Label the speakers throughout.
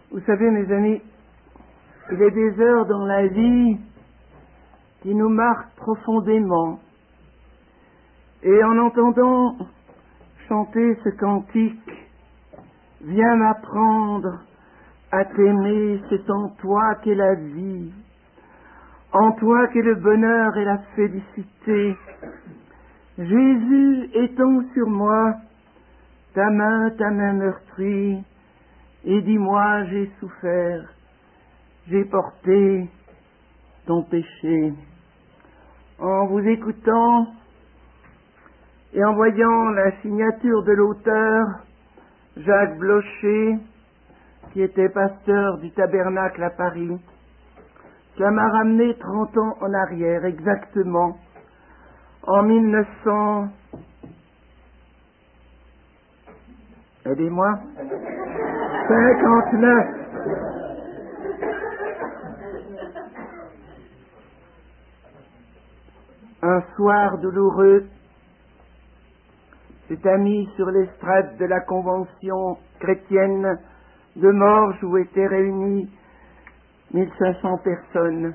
Speaker 1: Vous savez, mes amis, il est des heures dans la vie qui nous marquent profondément. Et en entendant chanter ce cantique, viens m'apprendre à t'aimer, c'est en toi qu'est la vie, en toi qu'est le bonheur et la félicité. Jésus, étends sur moi ta main meurtrie, et dis-moi, j'ai souffert, j'ai porté ton péché. En vous écoutant et en voyant la signature de l'auteur, Jacques Blocher, qui était pasteur du Tabernacle à Paris, cela m'a ramené 30 ans en arrière, exactement, en 1900... Aidez-moi. 59. Un soir douloureux, s'est mis sur l'estrade de la Convention chrétienne de Morges où étaient réunies 1500 personnes,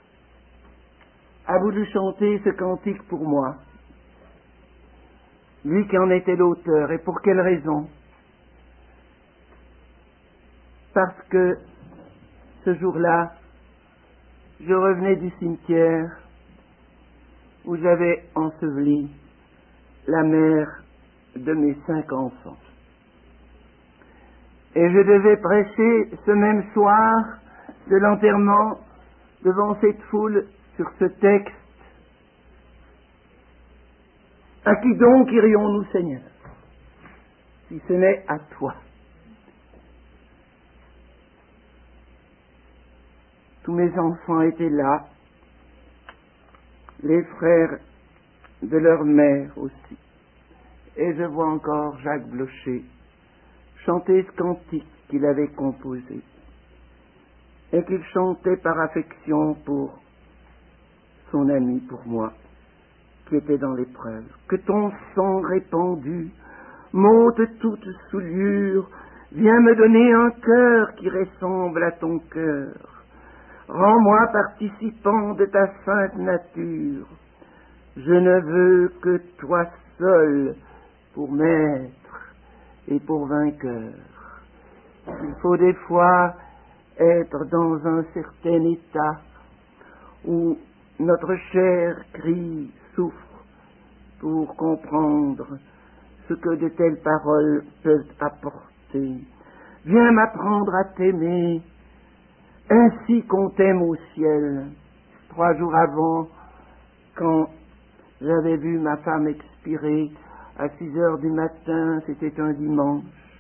Speaker 1: a voulu chanter ce cantique pour moi. Lui qui en était l'auteur. Et pour quelle raison? Parce que ce jour-là, je revenais du cimetière où j'avais enseveli la mère de mes 5 enfants. Et je devais prêcher ce même soir de l'enterrement devant cette foule sur ce texte. À qui donc irions-nous, Seigneur, si ce n'est à toi? Tous mes enfants étaient là, les frères de leur mère aussi. Et je vois encore Jacques Blocher chanter ce cantique qu'il avait composé et qu'il chantait par affection pour son ami, pour moi, qui était dans l'épreuve. Que ton sang répandu monte toute souillure, viens me donner un cœur qui ressemble à ton cœur. Rends-moi participant de ta sainte nature. Je ne veux que toi seul pour maître et pour vainqueur. Il faut des fois être dans un certain état où notre chair crie, souffre, pour comprendre ce que de telles paroles peuvent apporter. Viens m'apprendre à t'aimer, ainsi qu'on t'aime au ciel. 3 jours avant, quand j'avais vu ma femme expirer à 6 heures du matin, c'était un dimanche,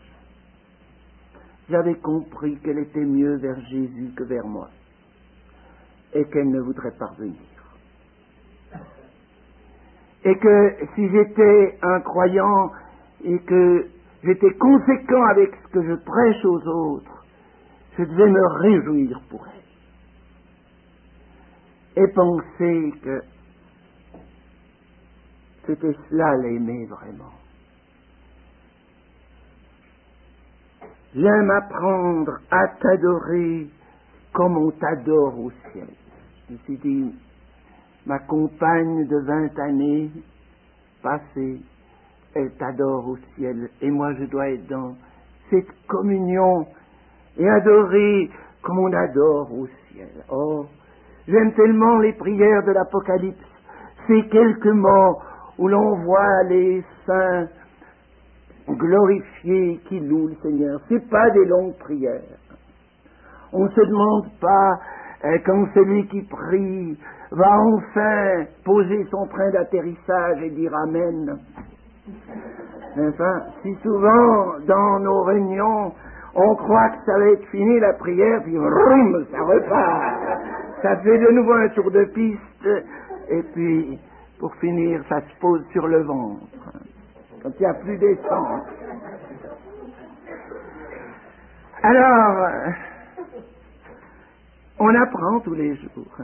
Speaker 1: j'avais compris qu'elle était mieux vers Jésus que vers moi, et qu'elle ne voudrait pas revenir. Et que si j'étais un croyant et que j'étais conséquent avec ce que je prêche aux autres, je devais me réjouir pour elle. Et penser que c'était cela l'aimer vraiment. Viens m'apprendre à t'adorer comme on t'adore au ciel. Je me suis dit, ma compagne de 20 années passées, elle t'adore au ciel, et moi je dois être dans cette communion et adorer comme on adore au ciel. Oh, j'aime tellement les prières de l'Apocalypse, ces quelques mots où l'on voit les saints glorifiés qui louent le Seigneur. C'est pas des longues prières. On ne se demande pas quand celui qui prie va enfin poser son train d'atterrissage et dire Amen. Enfin, si souvent dans nos réunions on croit que ça va être fini la prière, puis vroom, ça repart. Ça fait de nouveau un tour de piste, et puis pour finir, ça se pose sur le ventre, quand il n'y a plus d'essence. Alors, on apprend tous les jours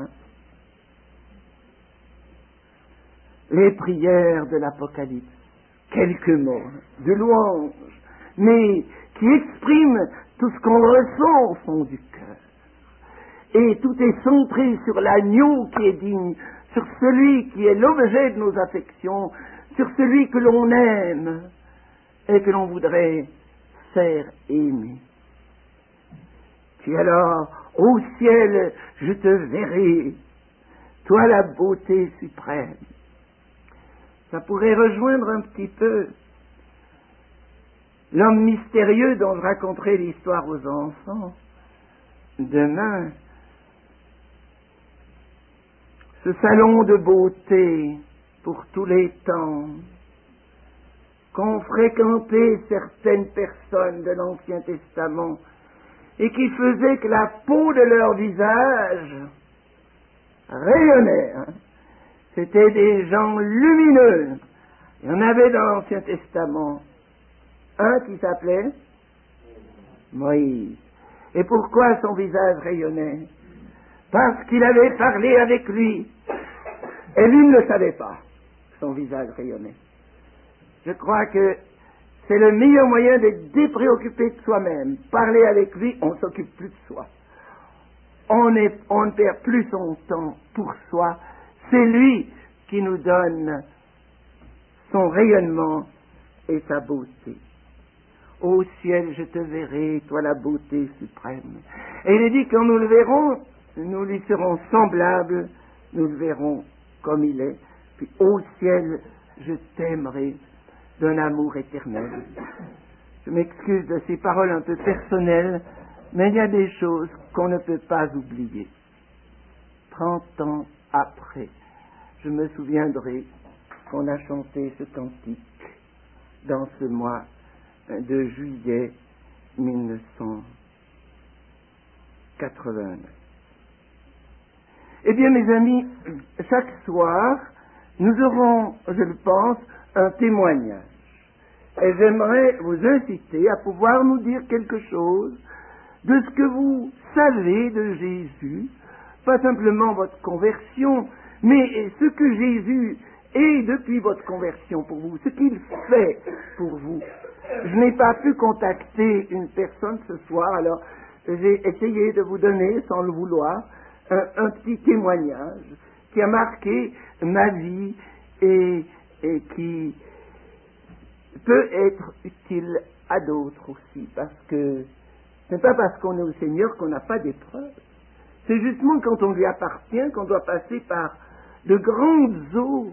Speaker 1: les prières de l'Apocalypse, quelques mots de louange, mais qui expriment tout ce qu'on ressent au fond du cœur. Et tout est centré sur l'agneau qui est digne, sur celui qui est l'objet de nos affections, sur celui que l'on aime et que l'on voudrait faire aimer. Puis alors, au ciel, je te verrai, toi la beauté suprême. Ça pourrait rejoindre un petit peu l'homme mystérieux dont je raconterai l'histoire aux enfants demain. Ce salon de beauté pour tous les temps qu'ont fréquenté certaines personnes de l'Ancien Testament et qui faisait que la peau de leur visage rayonnait. C'était des gens lumineux. Il y en avait dans l'Ancien Testament un qui s'appelait Moïse. Et pourquoi son visage rayonnait? Parce qu'il avait parlé avec lui. Et lui ne le savait pas. Son visage rayonnait. Je crois que c'est le meilleur moyen d'être dépréoccupé de soi-même. Parler avec lui, on ne s'occupe plus de soi. On ne perd plus son temps pour soi. C'est lui qui nous donne son rayonnement et sa beauté. Au ciel, je te verrai, toi la beauté suprême. Et il est dit, quand nous le verrons, nous lui serons semblables, nous le verrons comme il est. Puis au ciel, je t'aimerai d'un amour éternel. Je m'excuse de ces paroles un peu personnelles, mais il y a des choses qu'on ne peut pas oublier. 30 ans après, je me souviendrai qu'on a chanté ce cantique dans ce mois de juillet 1989. Eh bien, mes amis, chaque soir, nous aurons, je le pense, un témoignage. Et j'aimerais vous inciter à pouvoir nous dire quelque chose de ce que vous savez de Jésus, pas simplement votre conversion, mais ce que Jésus est depuis votre conversion pour vous, ce qu'il fait pour vous. Je n'ai pas pu contacter une personne ce soir, alors j'ai essayé de vous donner, sans le vouloir, un petit témoignage qui a marqué ma vie et qui peut être utile à d'autres aussi, parce que ce n'est pas parce qu'on est au Seigneur qu'on n'a pas d'épreuves. C'est justement quand on lui appartient qu'on doit passer par de grandes eaux,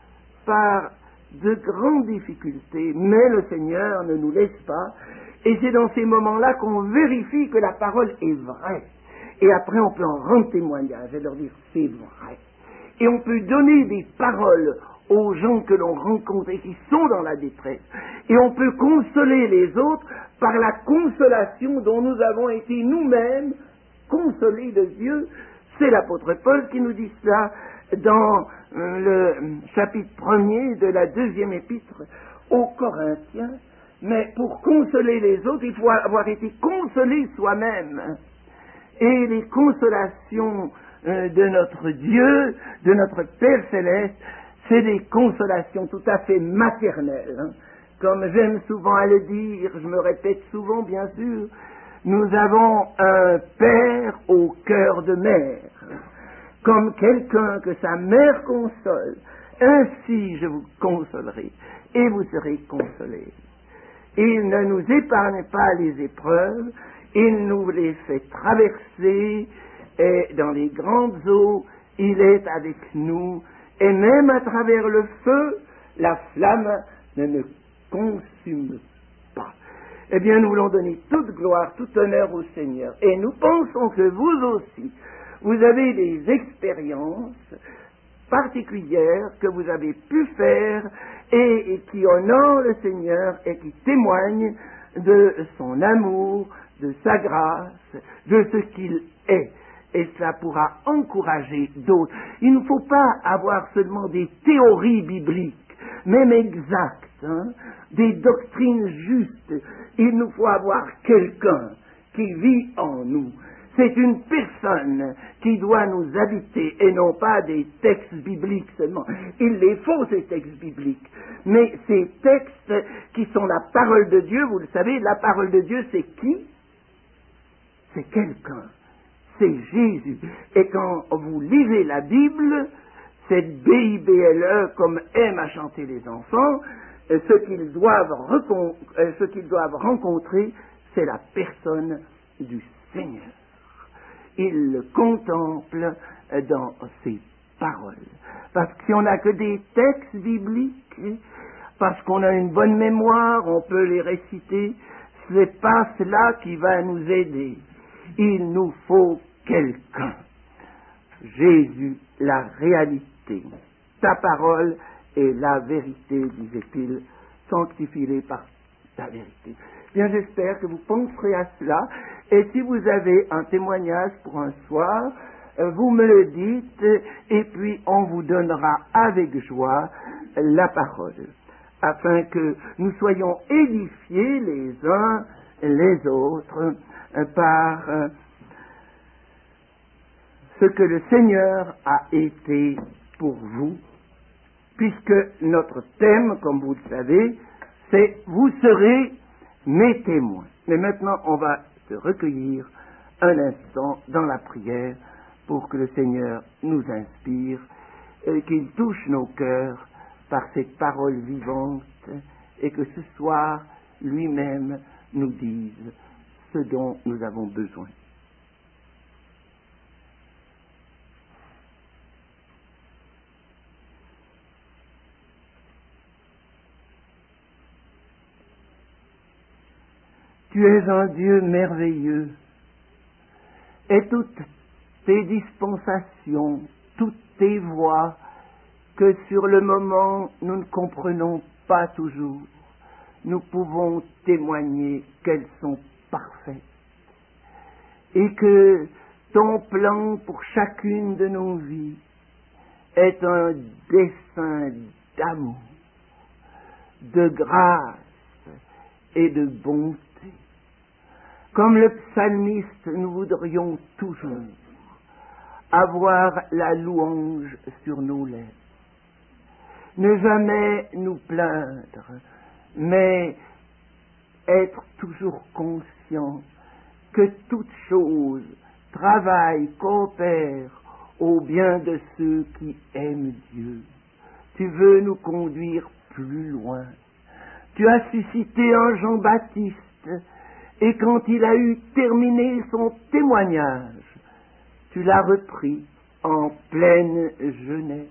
Speaker 1: par de grandes difficultés, mais le Seigneur ne nous laisse pas, et c'est dans ces moments-là qu'on vérifie que la parole est vraie. Et après, on peut en rendre témoignage et leur dire c'est vrai. Et on peut donner des paroles aux gens que l'on rencontre et qui sont dans la détresse. Et on peut consoler les autres par la consolation dont nous avons été nous-mêmes consolés de Dieu. C'est l'apôtre Paul qui nous dit cela dans le chapitre 1er de la 2e épître aux Corinthiens. Mais pour consoler les autres, il faut avoir été consolé soi-même. Et les consolations de notre Dieu, de notre Père Céleste, c'est des consolations tout à fait maternelles. Comme j'aime souvent à le dire, je me répète souvent bien sûr, nous avons un Père au cœur de mère. Comme quelqu'un que sa mère console, ainsi je vous consolerai et vous serez consolés. Il ne nous épargne pas les épreuves, il nous les fait traverser, et dans les grandes eaux, il est avec nous, et même à travers le feu, la flamme ne nous consume pas. Eh bien, nous voulons donner toute gloire, tout honneur au Seigneur, et nous pensons que vous aussi, vous avez des expériences particulières que vous avez pu faire et qui honorent le Seigneur et qui témoignent de son amour, de sa grâce, de ce qu'il est. Et cela pourra encourager d'autres. Il ne faut pas avoir seulement des théories bibliques, même exactes, des doctrines justes. Il nous faut avoir quelqu'un qui vit en nous. C'est une personne qui doit nous habiter et non pas des textes bibliques seulement. Il les faut, ces textes bibliques. Mais ces textes qui sont la parole de Dieu, vous le savez, la parole de Dieu, c'est qui? quelqu'un, c'est Jésus. Et quand vous lisez la Bible, cette BIBLE, comme aiment à chanter les enfants, ce qu'ils doivent rencontrer, c'est la personne du Seigneur. Ils le contemplent dans ses paroles. Parce que si on n'a que des textes bibliques, parce qu'on a une bonne mémoire, on peut les réciter, ce n'est pas cela qui va nous aider. Il nous faut quelqu'un. Jésus, la réalité. Ta parole est la vérité, disait-il. Sanctifie-les par ta vérité. Bien, j'espère que vous penserez à cela. Et si vous avez un témoignage pour un soir, vous me le dites, et puis on vous donnera avec joie la parole, afin que nous soyons édifiés les uns les autres par ce que le Seigneur a été pour vous, puisque notre thème, comme vous le savez, c'est « Vous serez mes témoins ». Mais maintenant, on va se recueillir un instant dans la prière pour que le Seigneur nous inspire et qu'il touche nos cœurs par cette parole vivante et que ce soir, lui-même nous dise ce dont nous avons besoin. Tu es un Dieu merveilleux, et toutes tes dispensations, toutes tes voies, que sur le moment nous ne comprenons pas toujours, nous pouvons témoigner qu'elles sont parfaites, et que ton plan pour chacune de nos vies est un dessein d'amour, de grâce et de bonté. Comme le psalmiste, nous voudrions toujours avoir la louange sur nos lèvres. Ne jamais nous plaindre, mais être toujours conscient que toute chose travaille, coopère au bien de ceux qui aiment Dieu. Tu veux nous conduire plus loin. Tu as suscité un Jean-Baptiste, et quand il a eu terminé son témoignage, tu l'as repris en pleine jeunesse.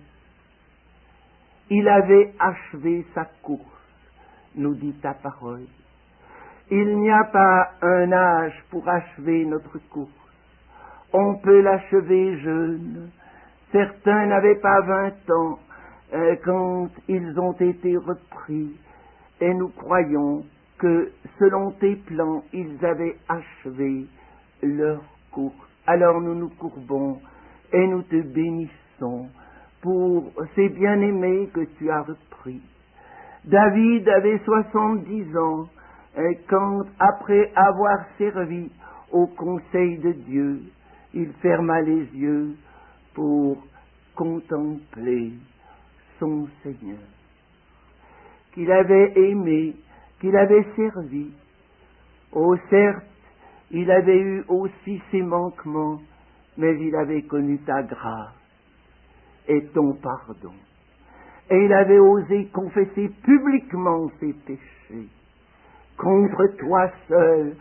Speaker 1: Il avait achevé sa course, nous dit ta parole. Il n'y a pas un âge pour achever notre course. On peut l'achever jeune. Certains n'avaient pas 20 ans quand ils ont été repris. Et nous croyons que, selon tes plans, ils avaient achevé leur course. Alors nous nous courbons et nous te bénissons pour ces bien-aimés que tu as repris. David avait 70 ans quand, après avoir servi au conseil de Dieu, il ferma les yeux pour contempler son Seigneur, qu'il avait aimé, qu'il avait servi. Oh, certes, il avait eu aussi ses manquements, mais il avait connu ta grâce et ton pardon. Et il avait osé confesser publiquement ses péchés. Contre toi seul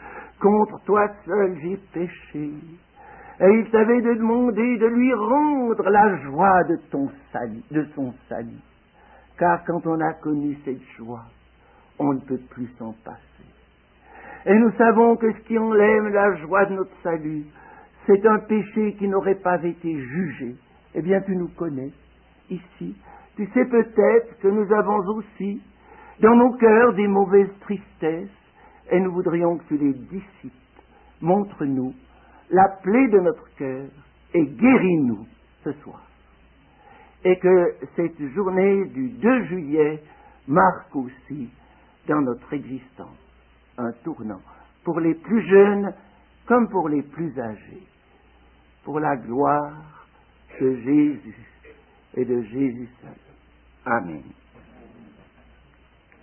Speaker 1: j'ai péché. Et il t'avait demandé de lui rendre la joie de son salut. Car quand on a connu cette joie, on ne peut plus s'en passer. Et nous savons que ce qui enlève la joie de notre salut, c'est un péché qui n'aurait pas été jugé. Eh bien, tu nous connais ici. Tu sais peut-être que nous avons aussi dans nos cœurs des mauvaises tristesses, et nous voudrions que tu les dissipes. Montre-nous la plaie de notre cœur et guéris-nous ce soir. Et que cette journée du 2 juillet marque aussi dans notre existence un tournant, pour les plus jeunes comme pour les plus âgés, pour la gloire de Jésus et de Jésus seul. Amen.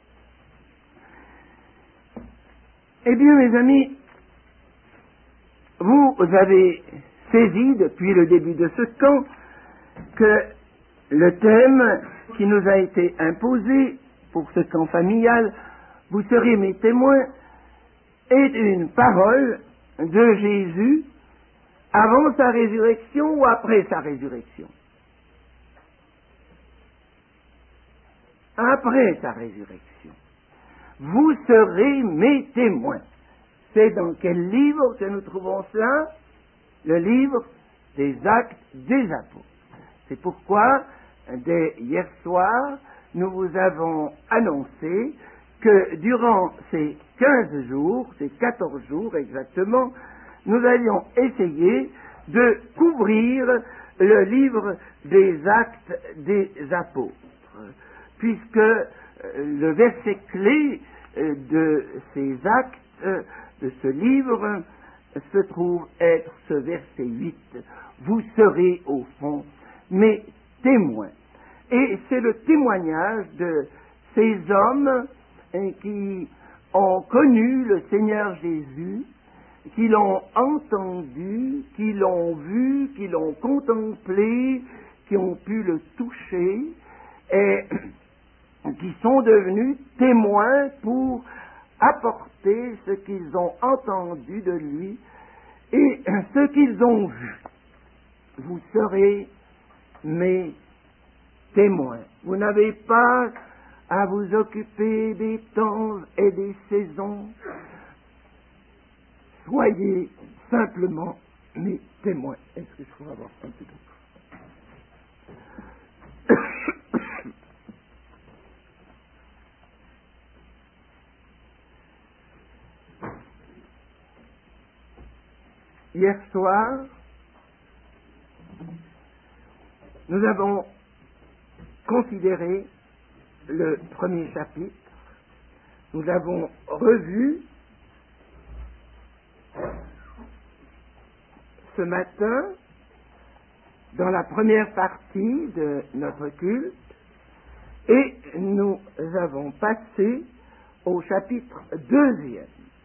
Speaker 1: Eh bien, mes amis, Vous avez saisi depuis le début de ce camp que le thème qui nous a été imposé pour ce camp familial, vous serez mes témoins, est une parole de Jésus avant sa résurrection ou après sa résurrection. Après sa résurrection. Vous serez mes témoins. C'est dans quel livre que nous trouvons cela? Le livre des Actes des Apôtres. C'est pourquoi, dès hier soir, nous vous avons annoncé que durant ces 15 jours, ces 14 jours exactement, nous allions essayer de couvrir le livre des Actes des Apôtres, puisque le verset clé de ces actes, de ce livre, se trouve être ce verset 8. Vous serez au fond mes témoins. Et c'est le témoignage de ces hommes qui ont connu le Seigneur Jésus, qui l'ont entendu, qui l'ont vu, qui l'ont contemplé, qui ont pu le toucher et qui sont devenus témoins pour apporter ce qu'ils ont entendu de lui et ce qu'ils ont vu. Vous serez mes témoins. Vous n'avez pas à vous occuper des temps et des saisons. Soyez simplement mes témoins. Est-ce que je pourrais avoir un peu d'eau? Hier soir, nous avons considéré le premier chapitre. Nous avons revu ce matin, dans la première partie de notre culte, et nous avons passé au chapitre 2.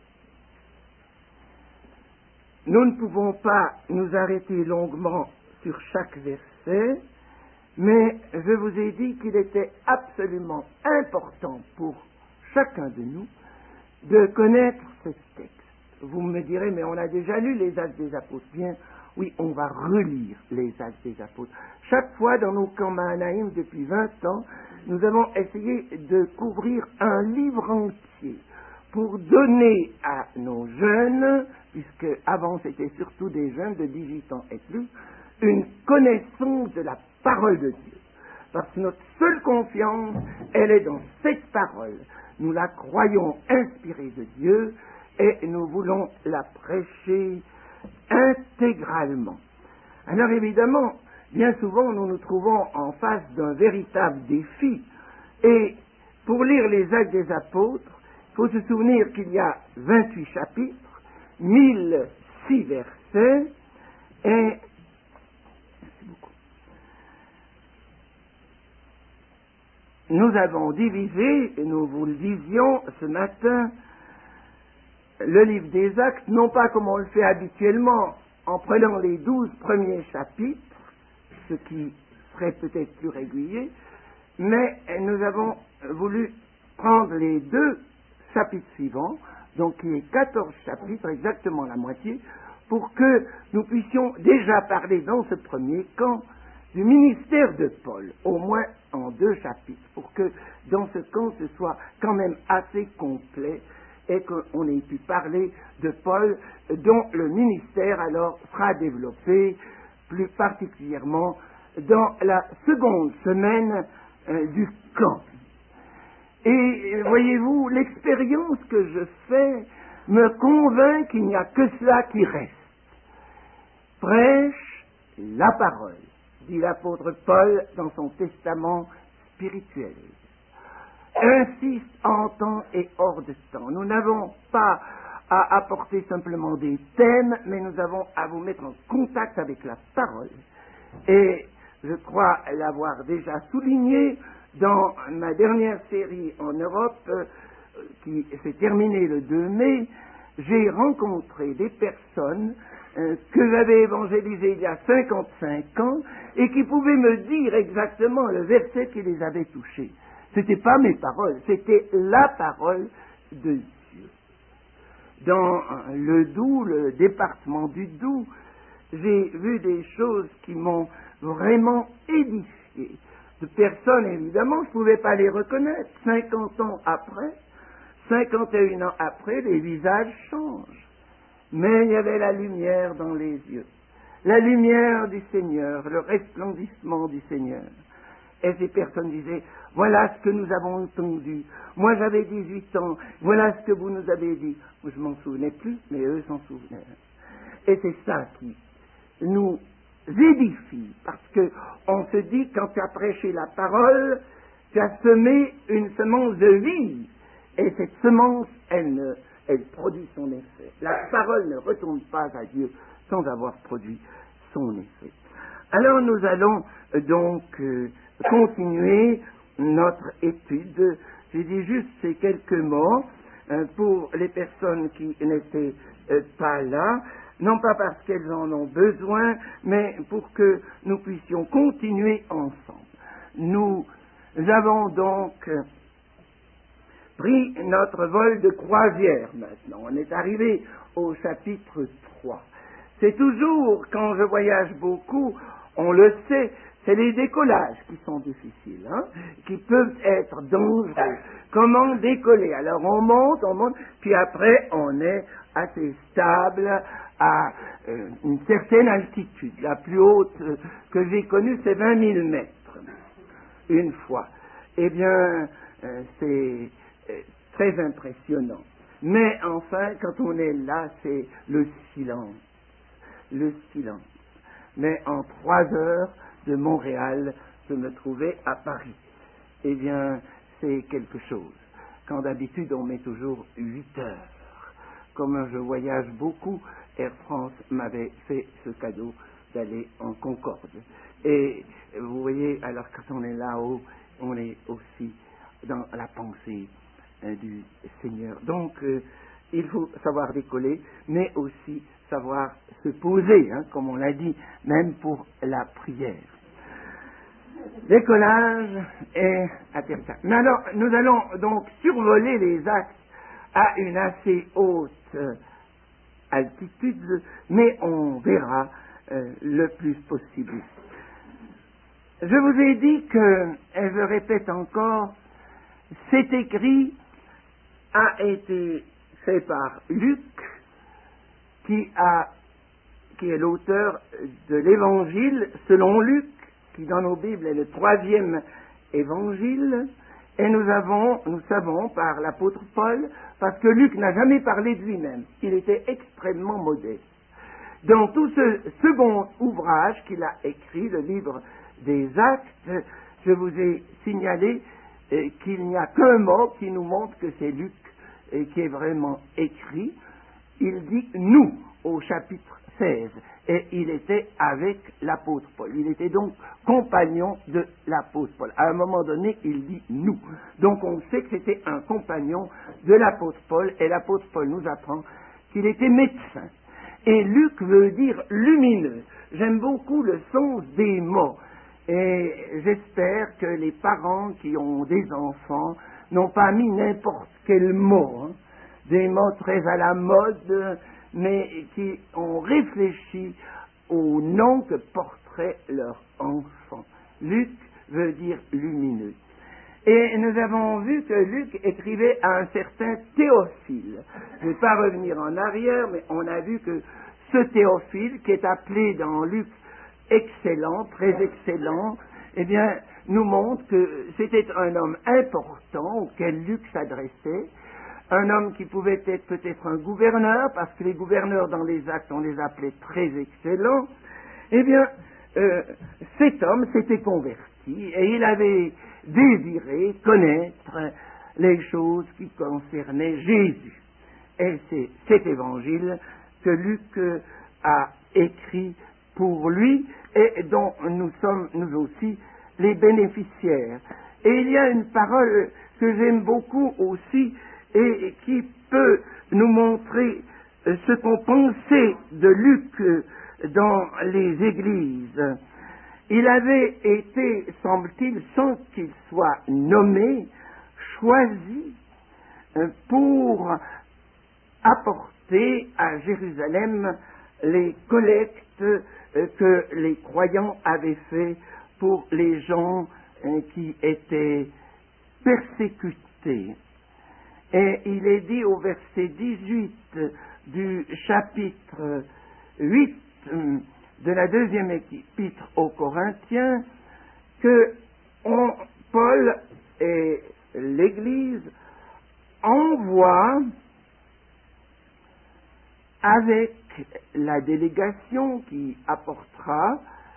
Speaker 1: Nous ne pouvons pas nous arrêter longuement sur chaque verset, mais je vous ai dit qu'il était absolument important pour chacun de nous de connaître ce texte. Vous me direz, mais on a déjà lu les Actes des Apôtres. Bien, oui, on va relire les Actes des Apôtres. Chaque fois dans nos camps Mahanaïm, depuis 20 ans, nous avons essayé de couvrir un livre entier pour donner à nos jeunes, puisque avant c'était surtout des jeunes de 18 ans et plus, une connaissance de la parole de Dieu. Parce que notre seule confiance, elle est dans cette parole. Nous la croyons inspirée de Dieu et nous voulons la prêcher intégralement. Alors évidemment, bien souvent nous nous trouvons en face d'un véritable défi. Et pour lire les Actes des Apôtres, il faut se souvenir qu'il y a 28 chapitres, 1006 versets, et nous avons divisé, et nous vous le disions ce matin, le livre des Actes, non pas comme on le fait habituellement, en prenant les 12 premiers chapitres, ce qui serait peut-être plus régulier, mais nous avons voulu prendre les 2 chapitres suivants, donc il y a 14 chapitres, exactement la moitié, pour que nous puissions déjà parler dans ce premier camp du ministère de Paul, au moins en 2 chapitres, pour que dans ce camp ce soit quand même assez complet et qu'on ait pu parler de Paul, dont le ministère alors sera développé plus particulièrement dans la seconde semaine du camp. Et voyez-vous, l'expérience que je fais me convainc qu'il n'y a que cela qui reste. Prêche la parole, dit l'apôtre Paul dans son testament spirituel. Insiste en temps et hors de temps. Nous n'avons pas à apporter simplement des thèmes, mais nous avons à vous mettre en contact avec la parole. Et je crois l'avoir déjà souligné dans ma dernière série en Europe, qui s'est terminée le 2 mai, j'ai rencontré des personnes que j'avais évangélisés il y a 55 ans et qui pouvaient me dire exactement le verset qui les avait touchés. Ce n'était pas mes paroles, c'était la parole de Dieu. Dans le Doubs, le département du Doubs, j'ai vu des choses qui m'ont vraiment édifié. De personnes, évidemment, je ne pouvais pas les reconnaître. 50 ans après, 51 ans après, les visages changent. Mais il y avait la lumière dans les yeux. La lumière du Seigneur, le resplendissement du Seigneur. Et ces personnes disaient, voilà ce que nous avons entendu. Moi j'avais 18 ans, voilà ce que vous nous avez dit. Moi je m'en souvenais plus, mais eux s'en souvenaient. Et c'est ça qui nous édifie, parce que on se dit, quand tu as prêché la parole, tu as semé une semence de vie. Et cette semence, elle produit son effet. La parole ne retourne pas à Dieu sans avoir produit son effet. Alors nous allons donc continuer notre étude. J'ai dit juste ces quelques mots pour les personnes qui n'étaient pas là, non pas parce qu'elles en ont besoin, mais pour que nous puissions continuer ensemble. Nous avons donc pris notre vol de croisière maintenant. On est arrivé au chapitre 3. C'est toujours, quand je voyage beaucoup, on le sait, c'est les décollages qui sont difficiles, qui peuvent être dangereux. Comment décoller? Alors on monte, puis après on est assez stable à une certaine altitude. La plus haute que j'ai connue, c'est 20 000 mètres, une fois. Eh bien, c'est très impressionnant. Mais enfin, quand on est là, c'est le silence. Le silence. Mais en 3 heures de Montréal, je me trouvais à Paris. Eh bien, c'est quelque chose. Quand d'habitude, on met toujours 8 heures. Comme je voyage beaucoup, Air France m'avait fait ce cadeau d'aller en Concorde. Et vous voyez, alors quand on est là-haut, on est aussi dans la pensée du Seigneur. Donc, il faut savoir décoller, mais aussi savoir se poser, comme on l'a dit, même pour la prière. Décollage et atterrissage. Mais alors, nous allons donc survoler les axes à une assez haute altitude, mais on verra le plus possible. Je vous ai dit que, et je répète encore, cet écrit a été fait par Luc, qui est l'auteur de l'évangile selon Luc, qui dans nos Bibles est le 3e évangile, et nous savons par l'apôtre Paul, parce que Luc n'a jamais parlé de lui-même, il était extrêmement modeste. Dans tout ce second ouvrage qu'il a écrit, le livre des Actes, je vous ai signalé qu'il n'y a qu'un mot qui nous montre que c'est Luc et qui est vraiment écrit. Il dit « nous » au chapitre 16, et il était avec l'apôtre Paul. Il était donc compagnon de l'apôtre Paul. À un moment donné, il dit « nous ». Donc on sait que c'était un compagnon de l'apôtre Paul, et l'apôtre Paul nous apprend qu'il était médecin. Et Luc veut dire lumineux. J'aime beaucoup le sens des mots. Et j'espère que les parents qui ont des enfants n'ont pas mis n'importe quel mot, des mots très à la mode, mais qui ont réfléchi au nom que porterait leur enfant. Luc veut dire lumineux. Et nous avons vu que Luc écrivait à un certain Théophile. Je ne vais pas revenir en arrière, mais on a vu que ce Théophile, qui est appelé dans Luc excellent, très excellent, eh bien, nous montre que c'était un homme important auquel Luc s'adressait, un homme qui pouvait être peut-être un gouverneur, parce que les gouverneurs dans les Actes, on les appelait très excellents. Eh bien, cet homme s'était converti et il avait désiré connaître les choses qui concernaient Jésus. Et c'est cet évangile que Luc a écrit pour lui et dont nous sommes, nous aussi, les bénéficiaires. Et il y a une parole que j'aime beaucoup aussi et qui peut nous montrer ce qu'on pensait de Luc dans les églises. Il avait été, semble-t-il, sans qu'il soit nommé, choisi pour apporter à Jérusalem les collectes que les croyants avaient fait pour les gens qui étaient persécutés. Et il est dit au verset 18 du chapitre 8 de la deuxième épître aux Corinthiens que Paul et l'Église envoient avec la délégation qui apportera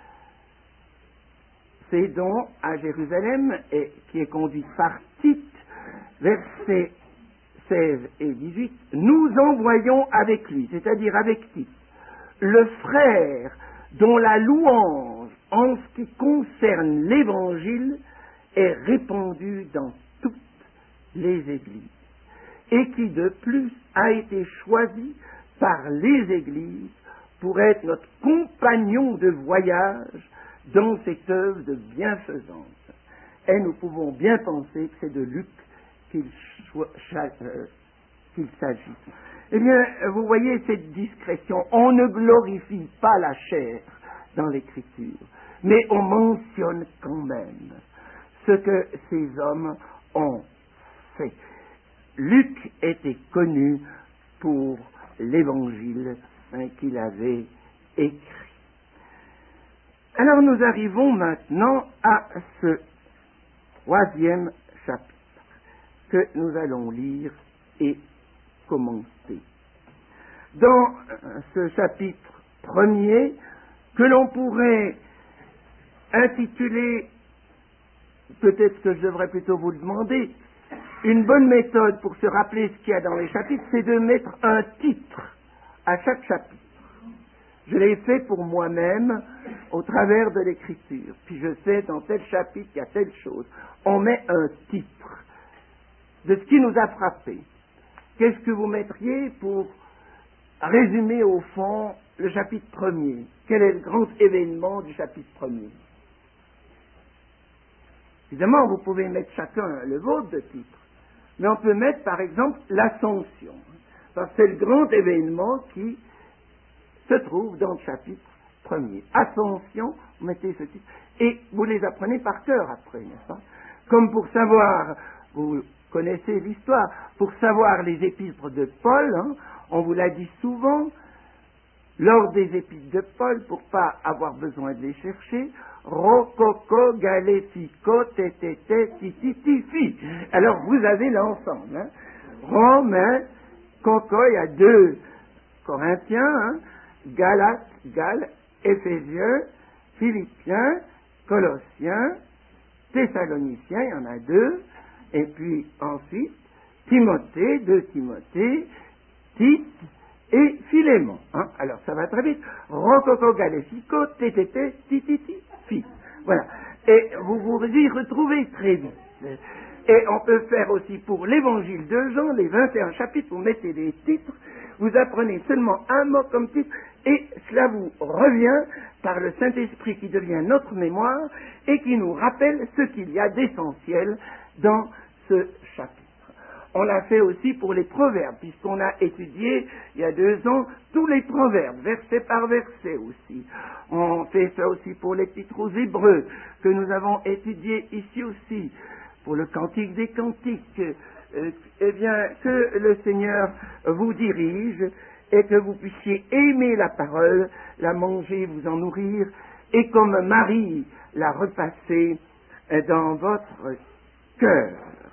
Speaker 1: ces dons à Jérusalem et qui est conduite par Tite, versets 16 et 18, nous envoyons avec lui, c'est-à-dire avec Tite, le frère dont la louange en ce qui concerne l'Évangile est répandue dans toutes les églises et qui de plus a été choisi par les églises pour être notre compagnon de voyage dans cette œuvre de bienfaisance. Et nous pouvons bien penser que c'est de Luc qu'il s'agit. Eh bien, vous voyez cette discrétion. On ne glorifie pas la chair dans l'Écriture, mais on mentionne quand même ce que ces hommes ont fait. Luc était connu pour l'Évangile qu'il avait écrit. Alors nous arrivons maintenant à ce troisième chapitre que nous allons lire et commencer. Dans ce chapitre premier, que l'on pourrait intituler, peut-être que je devrais plutôt vous le demander, une bonne méthode pour se rappeler ce qu'il y a dans les chapitres, c'est de mettre un titre à chaque chapitre. Je l'ai fait pour moi-même au travers de l'Écriture. Puis je sais, dans tel chapitre, il y a telle chose. On met un titre de ce qui nous a frappé. Qu'est-ce que vous mettriez pour résumer au fond le chapitre premier? Quel est le grand événement du chapitre premier? Évidemment, vous pouvez mettre chacun le vôtre de titre. Mais on peut mettre, par exemple, l'Ascension. Parce que c'est le grand événement qui se trouve dans le chapitre premier. Ascension, vous mettez ce titre. Et vous les apprenez par cœur après, n'est-ce pas? Comme pour savoir, vous connaissez l'histoire, pour savoir les épîtres de Paul, on vous l'a dit souvent, lors des épîtres de Paul, pour pas avoir besoin de les chercher, rococo, galéfico, tétété, tititifi. Alors vous avez l'ensemble. Romains, coco, il y a 2 Corinthiens, Galates, Gales, Éphésiens, Philippiens, Colossiens, Thessaloniciens, il y en a 2, et puis ensuite Timothée, 2 Timothée, Tite et Philémon. Alors ça va très vite. Rococo, galéfico, tétété, tititi, fi. Voilà. Et vous vous y retrouvez très vite. Et on peut faire aussi pour l'évangile de Jean, les 21 chapitres, vous mettez des titres, vous apprenez seulement un mot comme titre, et cela vous revient par le Saint-Esprit qui devient notre mémoire et qui nous rappelle ce qu'il y a d'essentiel dans ce chapitre. On l'a fait aussi pour les proverbes, puisqu'on a étudié, il y a 2 ans, tous les proverbes, verset par verset aussi. On fait ça aussi pour l'épître aux Hébreux, que nous avons étudié ici aussi, pour le Cantique des Cantiques. Eh bien, que le Seigneur vous dirige et que vous puissiez aimer la parole, la manger, vous en nourrir, et comme Marie la repasser dans votre cœur.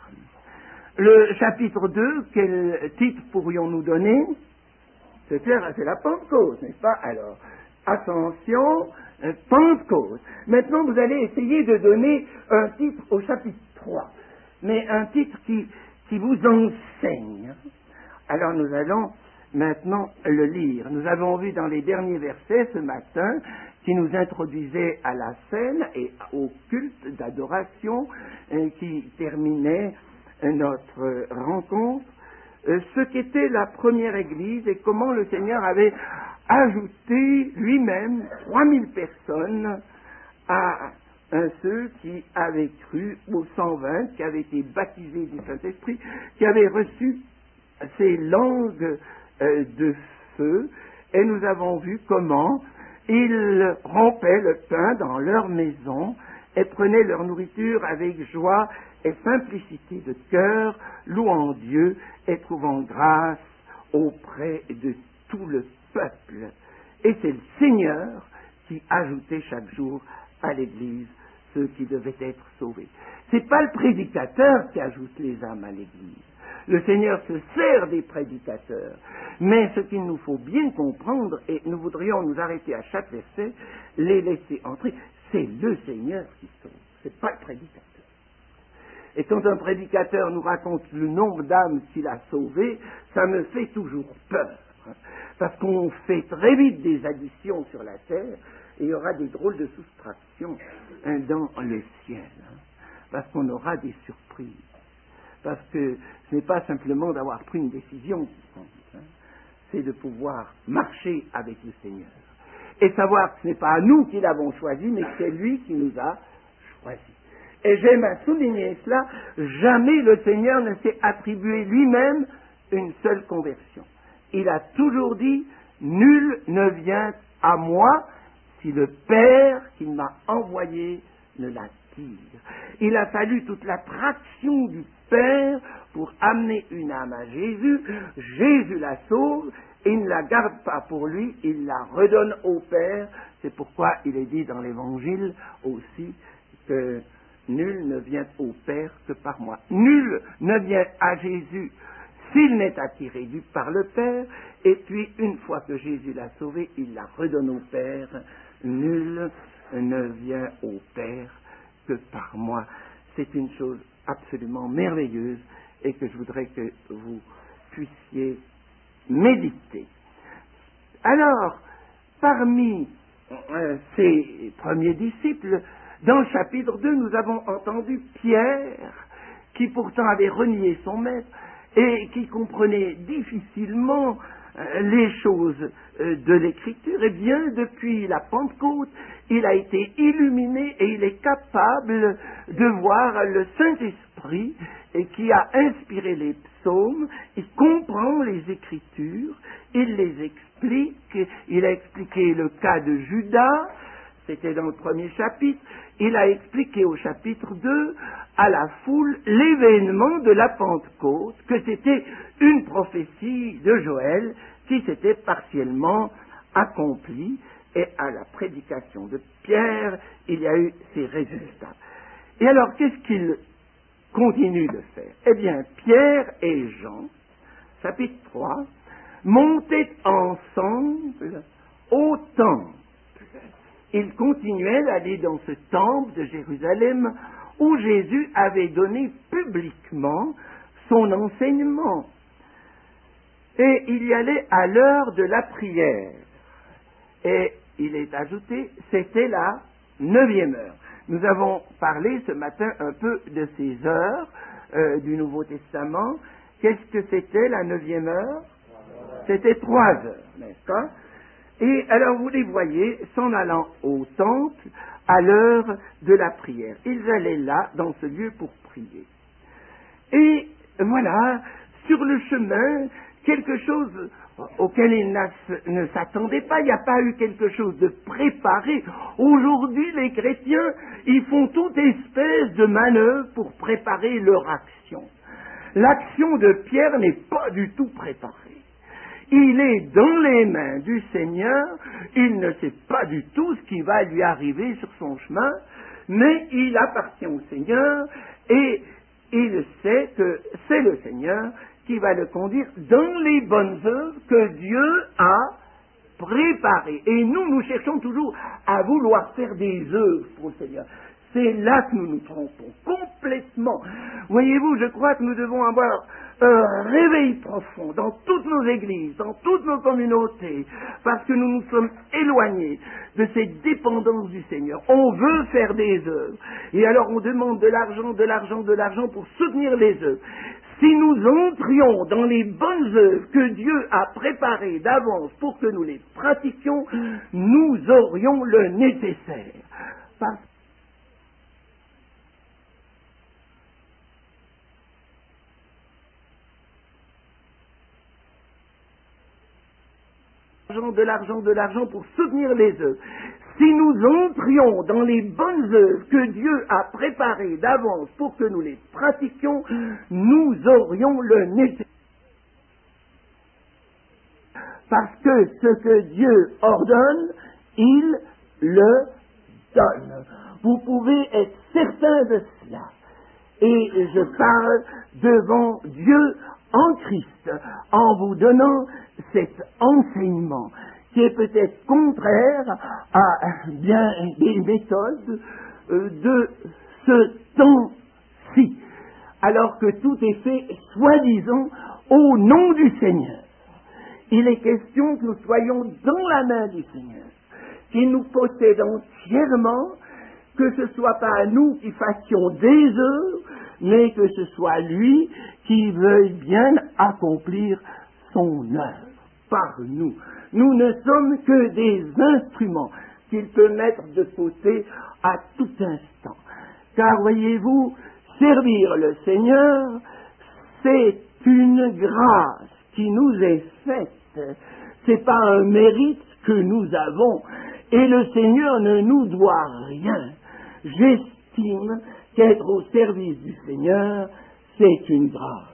Speaker 1: Le chapitre 2, quel titre pourrions-nous donner? C'est clair, c'est la Pentecôte, n'est-ce pas? Alors, Ascension, Pentecôte. Maintenant, vous allez essayer de donner un titre au chapitre 3, mais un titre qui vous enseigne. Alors, nous allons maintenant le lire. Nous avons vu dans les derniers versets ce matin qui nous introduisait à la scène et au culte d'adoration qui terminait notre rencontre, ce qu'était la première Église et comment le Seigneur avait ajouté lui-même 3000 personnes à ceux qui avaient cru, aux 120 qui avaient été baptisés du Saint-Esprit, qui avaient reçu ces langues de feu, et nous avons vu comment ils rompaient le pain dans leur maison et prenaient leur nourriture avec joie et simplicité de cœur, louant Dieu et trouvant grâce auprès de tout le peuple. Et c'est le Seigneur qui ajoutait chaque jour à l'Église ceux qui devaient être sauvés. C'est pas le prédicateur qui ajoute les âmes à l'Église. Le Seigneur se sert des prédicateurs. Mais ce qu'il nous faut bien comprendre, et nous voudrions nous arrêter à chaque verset, les laisser entrer, c'est le Seigneur qui sauve, c'est pas le prédicateur. Et quand un prédicateur nous raconte le nombre d'âmes qu'il a sauvées, ça me fait toujours peur. Parce qu'on fait très vite des additions sur la terre, et il y aura des drôles de soustractions dans le ciel. Parce qu'on aura des surprises. Parce que ce n'est pas simplement d'avoir pris une décision qui compte, c'est de pouvoir marcher avec le Seigneur. Et savoir que ce n'est pas nous qui l'avons choisi, mais que c'est lui qui nous a choisis. Et j'aime à souligner cela, jamais le Seigneur ne s'est attribué lui-même une seule conversion. Il a toujours dit, nul ne vient à moi si le Père qui m'a envoyé ne l'attire. Il a fallu toute l'attraction du Père pour amener une âme à Jésus. Jésus la sauve et il ne la garde pas pour lui, il la redonne au Père. C'est pourquoi il est dit dans l'Évangile aussi que nul ne vient au Père que par moi. Nul ne vient à Jésus s'il n'est attiré par le Père, et puis une fois que Jésus l'a sauvé, il la redonne au Père. Nul ne vient au Père que par moi. C'est une chose absolument merveilleuse et que je voudrais que vous puissiez méditer. Alors, parmi ces premiers disciples, dans le chapitre 2, nous avons entendu Pierre, qui pourtant avait renié son maître et qui comprenait difficilement les choses de l'Écriture. Eh bien, depuis la Pentecôte, il a été illuminé et il est capable de voir le Saint-Esprit et qui a inspiré les psaumes. Il comprend les Écritures, il les explique. Il a expliqué le cas de Judas, c'était dans le premier chapitre. Il a expliqué au chapitre 2 à la foule l'événement de la Pentecôte, que c'était une prophétie de Joël qui s'était partiellement accomplie, et à la prédication de Pierre, il y a eu ces résultats. Et alors, qu'est-ce qu'il continue de faire? Eh bien, Pierre et Jean, chapitre 3, montaient ensemble au temple. Ils continuaient d'aller dans ce temple de Jérusalem où Jésus avait donné publiquement son enseignement. Et il y allait à l'heure de la prière. Et il est ajouté, c'était la 9e heure. Nous avons parlé ce matin un peu de ces heures du Nouveau Testament. Qu'est-ce que c'était la 9e heure? C'était 3 heures, n'est-ce pas? Et alors vous les voyez s'en allant au temple à l'heure de la prière. Ils allaient là, dans ce lieu, pour prier. Et voilà, sur le chemin, quelque chose auquel ils ne s'attendaient pas, il n'y a pas eu quelque chose de préparé. Aujourd'hui, les chrétiens, ils font toute espèce de manœuvre pour préparer leur action. L'action de Pierre n'est pas du tout préparée. Il est dans les mains du Seigneur, il ne sait pas du tout ce qui va lui arriver sur son chemin, mais il appartient au Seigneur et il sait que c'est le Seigneur qui va le conduire dans les bonnes œuvres que Dieu a préparées. Et nous cherchons toujours à vouloir faire des œuvres pour le Seigneur. C'est là que nous nous trompons complètement. Voyez-vous, je crois que nous devons avoir un réveil profond dans toutes nos églises, dans toutes nos communautés, parce que nous nous sommes éloignés de cette dépendance du Seigneur. On veut faire des œuvres, et alors on demande de l'argent pour soutenir les œuvres. si nous entrions dans les bonnes œuvres que Dieu a préparées d'avance pour que nous les pratiquions, nous aurions le nécessaire. Parce de l'argent pour soutenir les œuvres. Si nous entrions dans les bonnes œuvres que Dieu a préparées d'avance pour que nous les pratiquions, nous aurions le nécessaire. Parce que ce que Dieu ordonne, il le donne. Vous pouvez être certain de cela. Et je parle devant Dieu en Christ, en vous donnant cet enseignement qui est peut-être contraire à bien des méthodes de ce temps-ci, alors que tout est fait soi-disant au nom du Seigneur. Il est question que nous soyons dans la main du Seigneur, qu'il nous possède entièrement, que ce soit pas nous qui fassions des œuvres, mais que ce soit lui qui veuille bien accomplir son œuvre par nous. Nous ne sommes que des instruments qu'il peut mettre de côté à tout instant. Car voyez-vous, servir le Seigneur, c'est une grâce qui nous est faite. C'est pas un mérite que nous avons. Et le Seigneur ne nous doit rien. J'estime qu'être au service du Seigneur, c'est une grâce.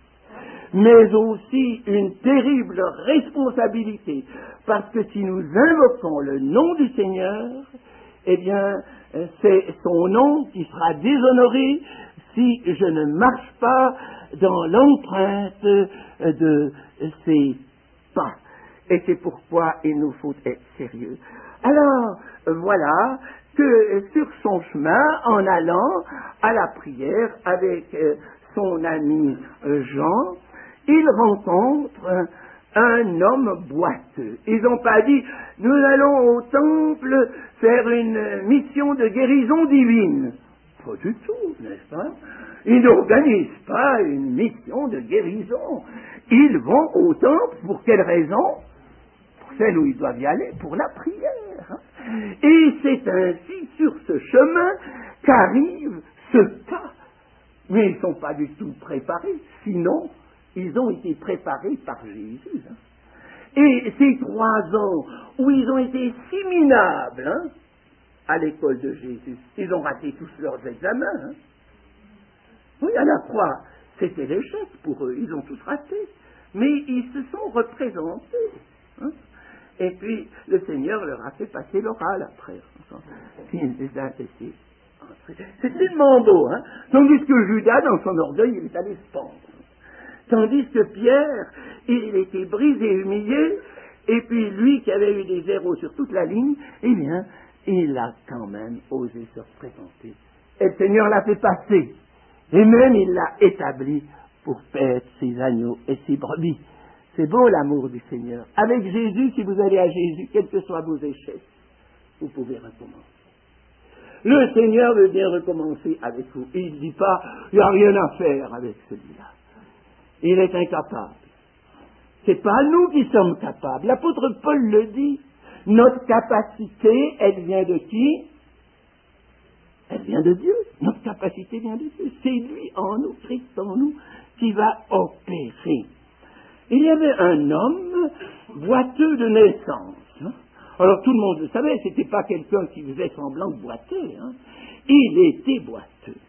Speaker 1: Mais aussi une terrible responsabilité, parce que si nous invoquons le nom du Seigneur, eh bien, c'est son nom qui sera déshonoré si je ne marche pas dans l'empreinte de ses pas. Et c'est pourquoi il nous faut être sérieux. Alors, voilà que sur son chemin, en allant à la prière avec son ami Jean, il rencontre un homme boiteux. Ils n'ont pas dit, nous allons au temple faire une mission de guérison divine. Pas du tout, n'est-ce pas? Ils n'organisent pas une mission de guérison. Ils vont au temple pour quelle raison? Pour celle où ils doivent y aller, pour la prière. Et c'est ainsi, sur ce chemin, qu'arrive ce pas. Mais ils ne sont pas du tout préparés, sinon ils ont été préparés par Jésus. Et ces 3 ans où ils ont été si minables à l'école de Jésus, ils ont raté tous leurs examens. Oui, à la croix, c'était l'échec pour eux, ils ont tous raté. Mais ils se sont représentés. Et puis, le Seigneur leur a fait passer l'oral après. Il les a laissés entrer. C'est tellement beau, Tandis que Judas, dans son orgueil, il est allé se pendre. Tandis que Pierre, il était brisé, humilié, et puis lui qui avait eu des zéros sur toute la ligne, eh bien, il a quand même osé se représenter. Et le Seigneur l'a fait passer. Et même il l'a établi pour paître ses agneaux et ses brebis. C'est beau l'amour du Seigneur. Avec Jésus, si vous allez à Jésus, quels que soient vos échecs, vous pouvez recommencer. Le Seigneur veut bien recommencer avec vous. Il ne dit pas, il n'y a rien à faire avec celui-là. Il est incapable. C'est pas nous qui sommes capables. L'apôtre Paul le dit. Notre capacité, elle vient de qui? Elle vient de Dieu. Notre capacité vient de Dieu. C'est lui en nous, Christ en nous, qui va opérer. Il y avait un homme boiteux de naissance. Alors tout le monde le savait, c'était pas quelqu'un qui faisait semblant de boiter. Il était boiteux.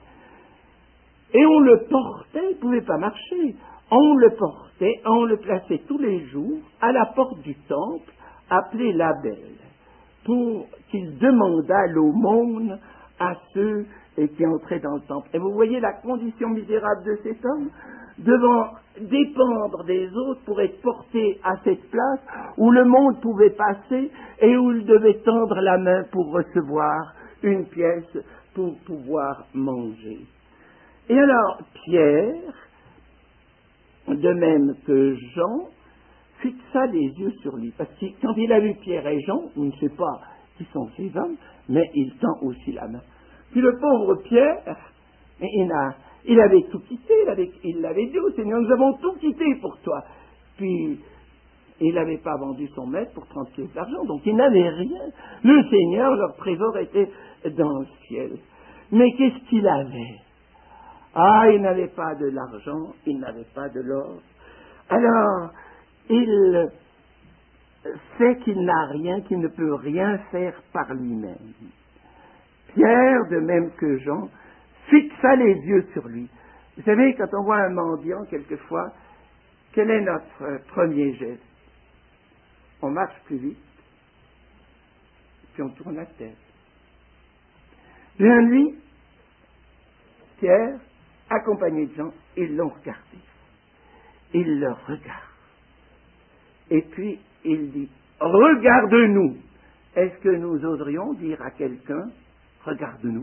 Speaker 1: Et on le portait, il ne pouvait pas marcher. On le portait, on le plaçait tous les jours à la porte du temple, appelé la Belle, pour qu'il demandât l'aumône à ceux qui entraient dans le temple. Et vous voyez la condition misérable de cet homme, devant dépendre des autres pour être porté à cette place où le monde pouvait passer et où il devait tendre la main pour recevoir une pièce pour pouvoir manger. Et alors, Pierre, de même que Jean, fixa les yeux sur lui. Parce que quand il a vu Pierre et Jean, on ne sait pas qui sont ces hommes, mais il tend aussi la main. Puis le pauvre Pierre, il
Speaker 2: Il avait tout quitté, il l'avait dit au Seigneur, nous avons tout quitté pour toi. Puis, il n'avait pas vendu son maître pour 30 pièces d'argent, donc il n'avait rien. Le Seigneur, leur trésor était dans le ciel. Mais qu'est-ce qu'il avait? Ah, il n'avait pas de l'argent, il n'avait pas de l'or. Alors, il sait qu'il n'a rien, qu'il ne peut rien faire par lui-même. Pierre, de même que Jean, fixa les yeux sur lui. Vous savez, quand on voit un mendiant, quelquefois, quel est notre premier geste? On marche plus vite, puis on tourne la tête. Bien, lui, Pierre, accompagné de Jean, ils l'ont regardé. Il le regarde. Et puis, il dit, regarde-nous. Est-ce que nous oserions dire à quelqu'un, regarde-nous?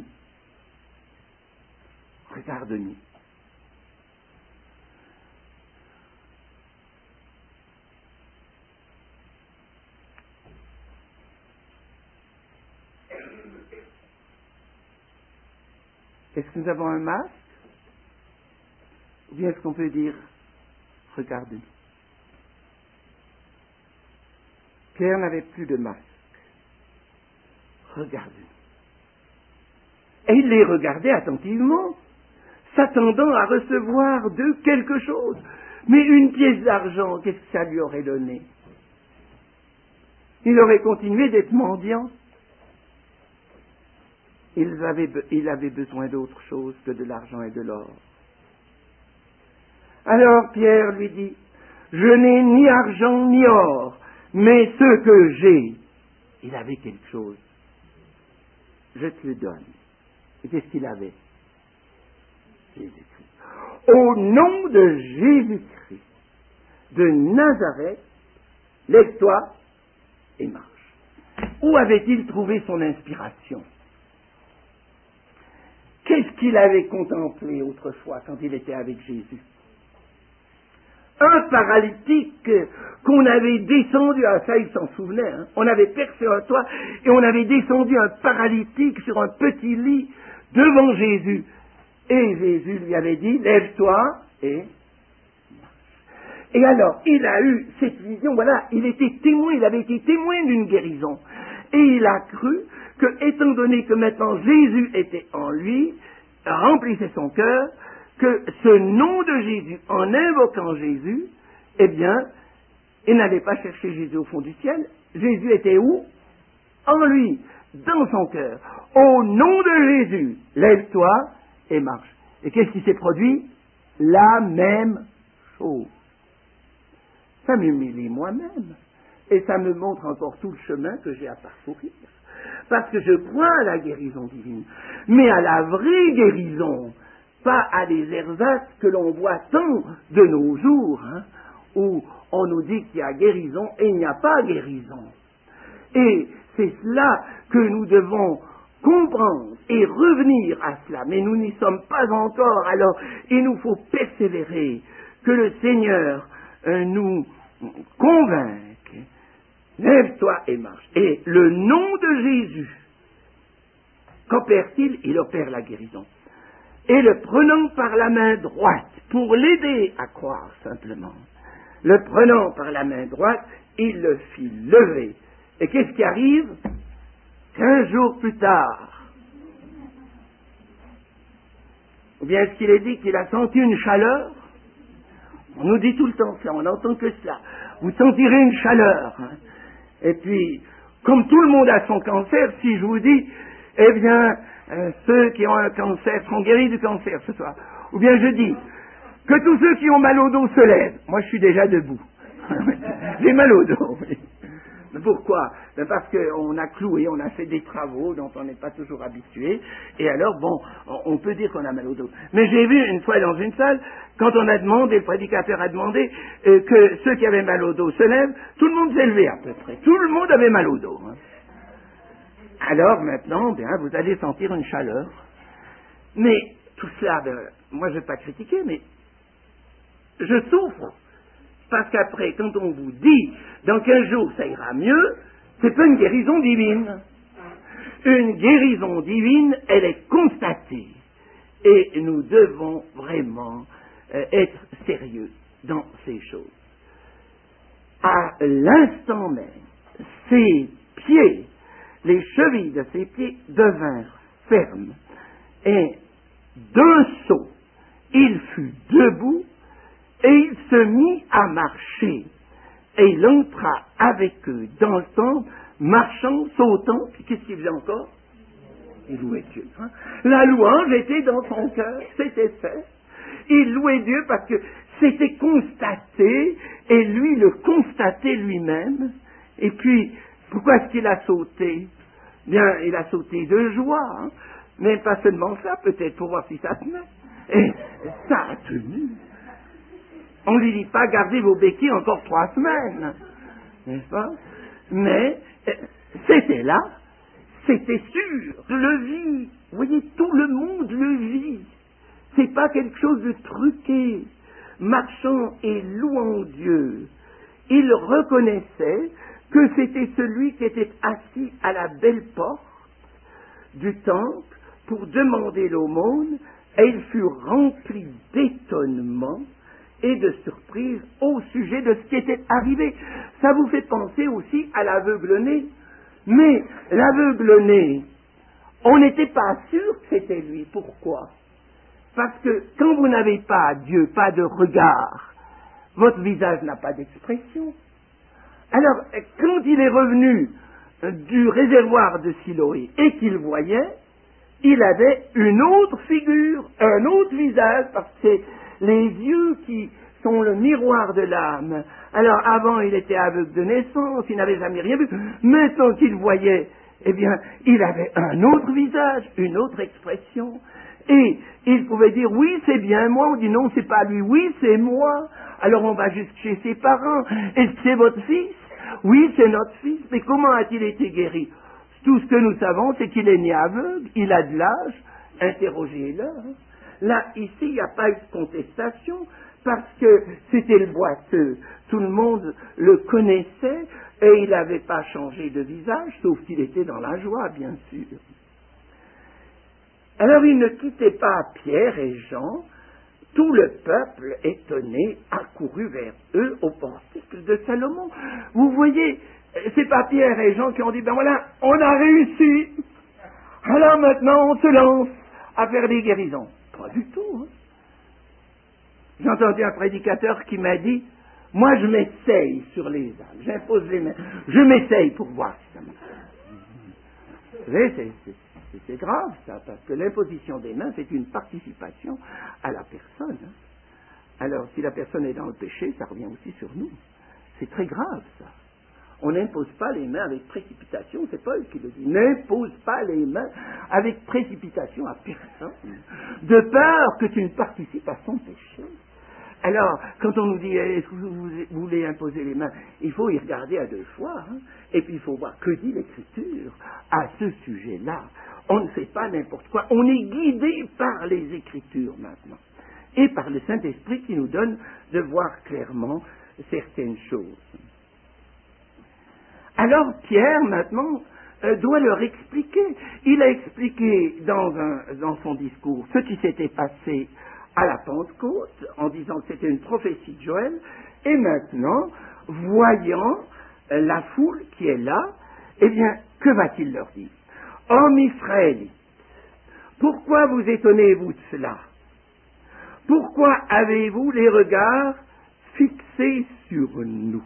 Speaker 2: Regarde-nous. Est-ce que nous avons un masque? Ou bien est-ce qu'on peut dire, regarde-nous? Pierre n'avait plus de masque. Regarde-nous. Et il les regardait attentivement, s'attendant à recevoir d'eux quelque chose. Mais une pièce d'argent, qu'est-ce que ça lui aurait donné? Il aurait continué d'être mendiant. Il avait besoin d'autre chose que de l'argent et de l'or. Alors Pierre lui dit, je n'ai ni argent ni or, mais ce que j'ai, il avait quelque chose. Je te le donne. Et qu'est-ce qu'il avait? Jésus-Christ. Au nom de Jésus-Christ, de Nazareth, lève-toi et marche. Où avait-il trouvé son inspiration? Qu'est-ce qu'il avait contemplé autrefois quand il était avec Jésus? Un paralytique qu'on avait descendu, ah ça il s'en souvenait, hein. On avait percé un toit et on avait descendu un paralytique sur un petit lit devant Jésus. Et Jésus lui avait dit, lève-toi et marche. Et alors, il a eu cette vision, voilà, il avait été témoin d'une guérison. Et il a cru que, étant donné que maintenant Jésus était en lui, remplissait son cœur, que ce nom de Jésus, en invoquant Jésus, eh bien, il n'allait pas chercher Jésus au fond du ciel. Jésus était où? En lui, dans son cœur. Au nom de Jésus, lève-toi et marche. Et qu'est-ce qui s'est produit? La même chose. Ça m'humilie moi-même. Et ça me montre encore tout le chemin que j'ai à parcourir. Parce que je crois à la guérison divine. Mais à la vraie guérison, pas à des ersatz que l'on voit tant de nos jours, hein, où on nous dit qu'il y a guérison et il n'y a pas guérison. Et c'est cela que nous devons comprendre et revenir à cela. Mais nous n'y sommes pas encore, alors il nous faut persévérer, que le Seigneur nous convainque. Lève-toi et marche. Et le nom de Jésus, qu'opère-t-il? Il opère la guérison. Et le prenant par la main droite, pour l'aider à croire simplement, le prenant par la main droite, il le fit lever. Et qu'est-ce qui arrive? 15 jours plus tard. Ou bien est-ce qu'il est dit qu'il a senti une chaleur? On nous dit tout le temps ça, on n'entend que cela. Vous sentirez une chaleur. Hein? Et puis, comme tout le monde a son cancer, si je vous dis, eh bien, ceux qui ont un cancer seront guéris du cancer ce soir. Ou bien je dis que tous ceux qui ont mal au dos se lèvent. Moi, je suis déjà debout. J'ai mal au dos. Oui. Pourquoi? Parce qu'on a cloué, on a fait des travaux dont on n'est pas toujours habitué, et alors, bon, on peut dire qu'on a mal au dos. Mais j'ai vu une fois dans une salle, quand on a demandé, le prédicateur a demandé que ceux qui avaient mal au dos se lèvent, tout le monde s'est levé à peu près. Tout le monde avait mal au dos. Hein. Alors maintenant, bien, vous allez sentir une chaleur. Mais tout cela, ben, moi je ne vais pas critiquer, mais je souffre. Parce qu'après, quand on vous dit, dans 15 jours, ça ira mieux, c'est pas une guérison divine. Une guérison divine, elle est constatée. Et nous devons vraiment être sérieux dans ces choses. À l'instant même, ses pieds, les chevilles de ses pieds devinrent fermes. Et d'un saut, il fut debout et il se mit à marcher. Et il entra avec eux dans le temple, marchant, sautant, puis qu'est-ce qu'il faisait encore? Il louait Dieu. Hein? La louange était dans son cœur, c'était fait. Il louait Dieu parce que c'était constaté, et lui le constatait lui-même. Et puis, pourquoi est-ce qu'il a sauté? Bien, il a sauté de joie, hein? Mais pas seulement ça, peut-être pour voir si ça tenait. Et ça a tenu. On ne lui dit pas, gardez vos béquilles encore 3 semaines, n'est-ce pas? Mais c'était là, c'était sûr, je le vis. Vous voyez, tout le monde le vit. C'est pas quelque chose de truqué. Marchant et louant Dieu, il reconnaissait que c'était celui qui était assis à la belle porte du temple pour demander l'aumône, et il fut rempli d'étonnement et de surprise au sujet de ce qui était arrivé. Ça vous fait penser aussi à l'aveugle-né. Mais l'aveugle-né, on n'était pas sûr que c'était lui. Pourquoi? Parce que quand vous n'avez pas Dieu, pas de regard, votre visage n'a pas d'expression. Alors, quand il est revenu du réservoir de Siloé et qu'il voyait, il avait une autre figure, un autre visage, parce que c'est les yeux qui sont le miroir de l'âme. Alors, avant, il était aveugle de naissance, il n'avait jamais rien vu. Maintenant qu'il voyait, eh bien, il avait un autre visage, une autre expression. Et il pouvait dire, oui, c'est bien moi. On dit, non, c'est pas lui. Oui, c'est moi. Alors, on va juste chez ses parents. Est-ce que c'est votre fils? Oui, c'est notre fils. Mais comment a-t-il été guéri? Tout ce que nous savons, c'est qu'il est né aveugle, il a de l'âge. Interrogez-le. Hein. Là, ici, il n'y a pas eu de contestation, parce que c'était le boiteux. Tout le monde le connaissait, et il n'avait pas changé de visage, sauf qu'il était dans la joie, bien sûr. Alors, il ne quittait pas Pierre et Jean. Tout le peuple, étonné, accourut vers eux au portique de Salomon. Vous voyez, c'est pas Pierre et Jean qui ont dit, ben voilà, on a réussi. Alors maintenant, on se lance à faire des guérisons. Pas du tout. Hein. J'ai entendu un prédicateur qui m'a dit, moi je m'essaye sur les âmes, j'impose les mains, je m'essaye pour voir si ça marche. Vous savez, c'est grave ça, parce que l'imposition des mains, c'est une participation à la personne. Hein. Alors, si la personne est dans le péché, ça revient aussi sur nous. C'est très grave ça. On n'impose pas les mains avec précipitation, c'est Paul qui le dit. N'impose pas les mains avec précipitation à personne, de peur que tu ne participes à son péché. Alors, quand on nous dit, est-ce que vous voulez imposer les mains, il faut y regarder à 2 fois, hein, et puis il faut voir que dit l'Écriture à ce sujet-là. On ne fait pas n'importe quoi, on est guidé par les Écritures maintenant, et par le Saint-Esprit qui nous donne de voir clairement certaines choses. Alors Pierre, maintenant, doit leur expliquer. Il a expliqué dans son discours ce qui s'était passé à la Pentecôte, en disant que c'était une prophétie de Joël, et maintenant, voyant la foule qui est là, eh bien, que va-t-il leur dire? Hommes israélites, pourquoi vous étonnez-vous de cela? Pourquoi avez-vous les regards fixés sur nous?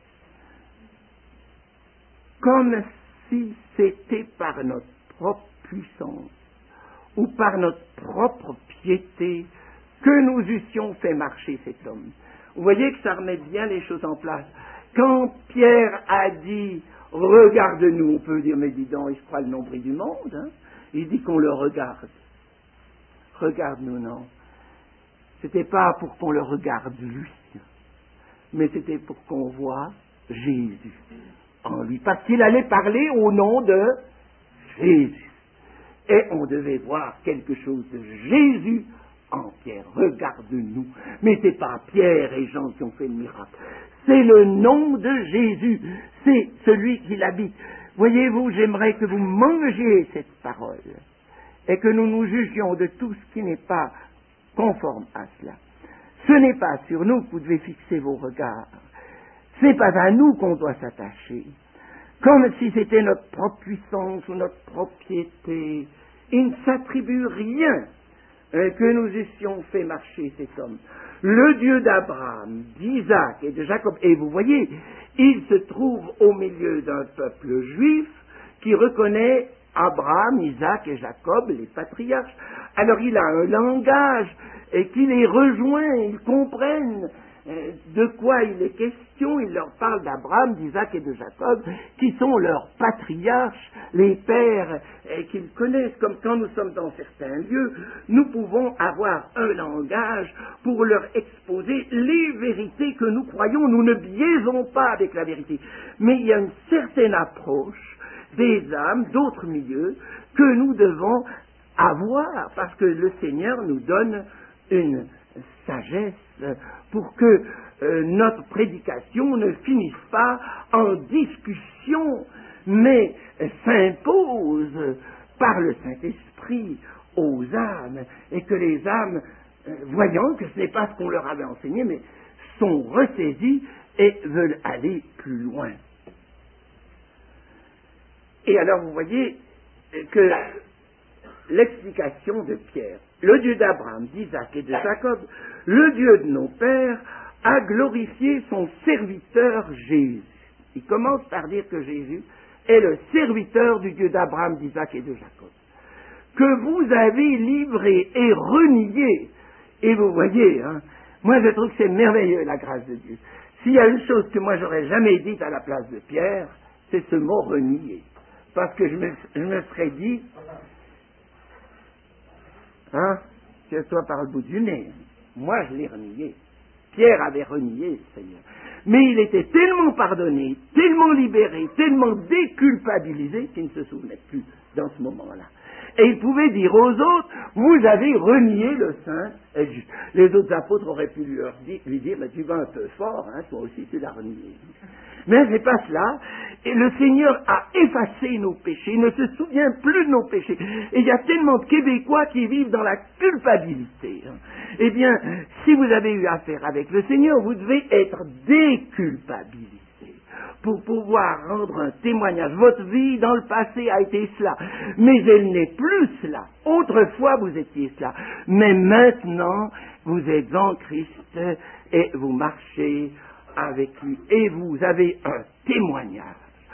Speaker 2: Comme si c'était par notre propre puissance ou par notre propre piété que nous eussions fait marcher cet homme. Vous voyez que ça remet bien les choses en place. Quand Pierre a dit « Regarde-nous », on peut dire « Mais dis donc, il se croit le nombril du monde hein ». Il dit qu'on le regarde. Regarde-nous, non. C'était pas pour qu'on le regarde lui, mais c'était pour qu'on voit Jésus en lui, parce qu'il allait parler au nom de Jésus. Et on devait voir quelque chose de Jésus en Pierre. Regarde-nous. Mais c'est pas Pierre et Jean qui ont fait le miracle. C'est le nom de Jésus. C'est celui qui l'habite. Voyez-vous, j'aimerais que vous mangiez cette parole
Speaker 1: et que nous nous jugions de tout ce qui n'est pas conforme à cela. Ce n'est pas sur nous que vous devez fixer vos regards. Ce n'est pas à nous qu'on doit s'attacher. Comme si c'était notre propre puissance ou notre propriété. Il ne s'attribue rien que nous eussions fait marcher cet homme. Le Dieu d'Abraham, d'Isaac et de Jacob, et vous voyez, il se trouve au milieu d'un peuple juif qui reconnaît Abraham, Isaac et Jacob, les patriarches. Alors il a un langage et qui les rejoint, ils comprennent de quoi il est question. Il leur parle d'Abraham, d'Isaac et de Jacob, qui sont leurs patriarches, les pères qu'ils connaissent. Comme quand nous sommes dans certains lieux, nous pouvons avoir un langage pour leur exposer les vérités que nous croyons. Nous ne biaisons pas avec la vérité, mais il y a une certaine approche des âmes d'autres milieux que nous devons avoir, parce que le Seigneur nous donne une sagesse pour que notre prédication ne finisse pas en discussion, mais s'impose par le Saint-Esprit aux âmes, et que les âmes, voyant que ce n'est pas ce qu'on leur avait enseigné, mais sont ressaisies et veulent aller plus loin. Et alors vous voyez que l'explication de Pierre, le Dieu d'Abraham, d'Isaac et de Jacob, le Dieu de nos pères, a glorifié son serviteur Jésus. Il commence par dire que Jésus est le serviteur du Dieu d'Abraham, d'Isaac et de Jacob, que vous avez livré et renié. Et vous voyez, moi je trouve que c'est merveilleux la grâce de Dieu. S'il y a une chose que moi j'aurais jamais dite à la place de Pierre, c'est ce mot renier. Parce que je me serais dit, tire-toi par le bout du nez. Moi, je l'ai renié. Pierre avait renié le Seigneur. Mais il était tellement pardonné, tellement libéré, tellement déculpabilisé qu'il ne se souvenait plus dans ce moment-là. Et il pouvait dire aux autres, vous avez renié le saint et le juste. Les autres apôtres auraient pu lui dire, mais tu vas un peu fort, toi aussi tu l'as renié. Mais c'est pas cela. Et le Seigneur a effacé nos péchés, il ne se souvient plus de nos péchés. Et il y a tellement de Québécois qui vivent dans la culpabilité. Eh bien, si vous avez eu affaire avec le Seigneur, vous devez être déculpabilisé pour pouvoir rendre un témoignage. Votre vie dans le passé a été cela, mais elle n'est plus cela. Autrefois, vous étiez cela, mais maintenant, vous êtes en Christ et vous marchez avec lui, et vous avez un témoignage.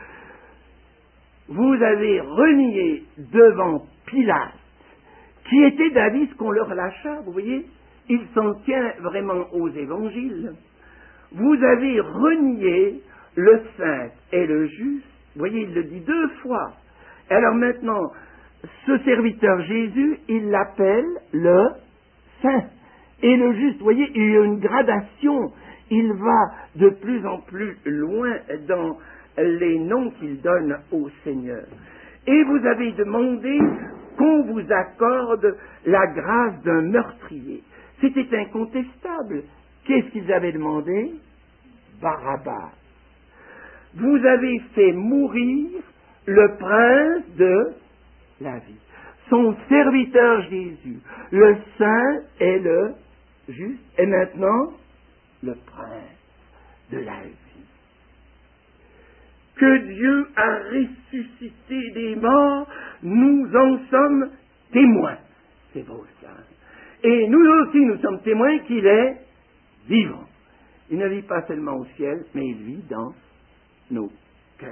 Speaker 1: Vous avez renié devant Pilate, qui était d'avis qu'on leur lâcha, vous voyez, il s'en tient vraiment aux évangiles. Vous avez renié le saint et le juste, vous voyez, il le dit 2 fois. Alors maintenant, ce serviteur Jésus, il l'appelle le saint et le juste, vous voyez, il y a une gradation. Il va de plus en plus loin dans les noms qu'il donne au Seigneur. Et vous avez demandé qu'on vous accorde la grâce d'un meurtrier. C'était incontestable. Qu'est-ce qu'ils avaient demandé? Barabbas. Vous avez fait mourir le prince de la vie. Son serviteur Jésus, le saint et le juste. Et maintenant, le prince de la vie. Que Dieu a ressuscité des morts, nous en sommes témoins. C'est beau ça. Et nous aussi, nous sommes témoins qu'il est vivant. Il ne vit pas seulement au ciel, mais il vit dans nos cœurs.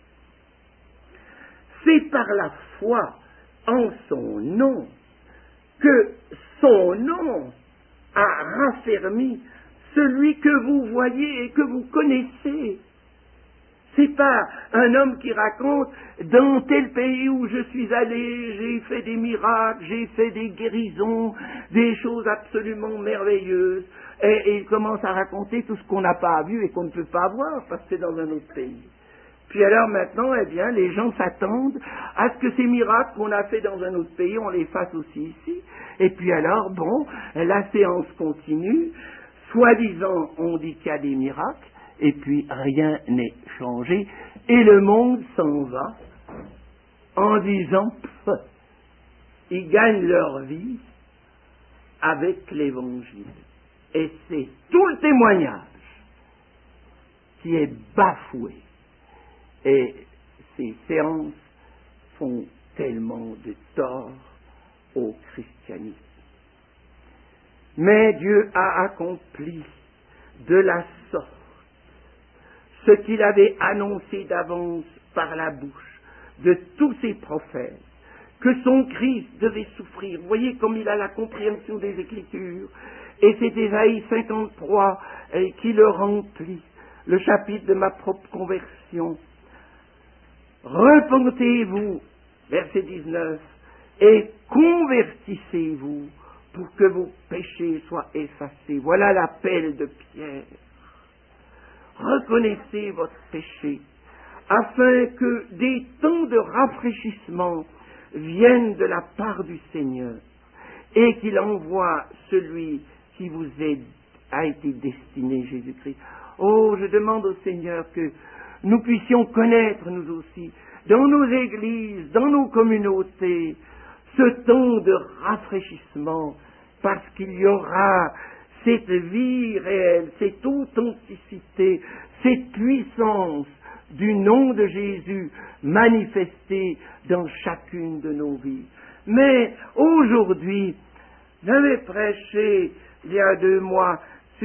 Speaker 1: C'est par la foi en son nom que son nom a raffermi celui que vous voyez et que vous connaissez. C'est pas un homme qui raconte dans tel pays où je suis allé, j'ai fait des miracles, j'ai fait des guérisons, des choses absolument merveilleuses. Et il commence à raconter tout ce qu'on n'a pas vu et qu'on ne peut pas voir parce que c'est dans un autre pays. Puis alors maintenant, eh bien, les gens s'attendent à ce que ces miracles qu'on a fait dans un autre pays, on les fasse aussi ici. Et puis alors, bon, la séance continue. Soi-disant, on dit qu'il y a des miracles, et puis rien n'est changé, et le monde s'en va en disant
Speaker 2: ils gagnent leur vie avec l'Évangile. Et c'est tout le témoignage qui est bafoué. Et ces séances font tellement de tort au christianisme. Mais Dieu a accompli de la sorte ce qu'il avait annoncé d'avance par la bouche de tous ses prophètes, que son Christ devait souffrir. Vous voyez comme il a la compréhension des Écritures. Et c'est Ésaïe 53 qui le remplit, le chapitre de ma propre conversion. Repentez-vous, verset 19, et convertissez-vous pour que vos péchés soient effacés. Voilà l'appel de Pierre. Reconnaissez votre péché, afin que des temps de rafraîchissement viennent de la part du Seigneur, et qu'il envoie celui qui vous a été destiné, Jésus-Christ. Oh, je demande au Seigneur que nous puissions connaître, nous aussi, dans nos églises, dans nos communautés, ce temps de rafraîchissement, parce qu'il y aura cette vie réelle, cette authenticité, cette puissance du nom de Jésus manifestée dans chacune de nos vies. Mais aujourd'hui, j'avais prêché il y a 2 mois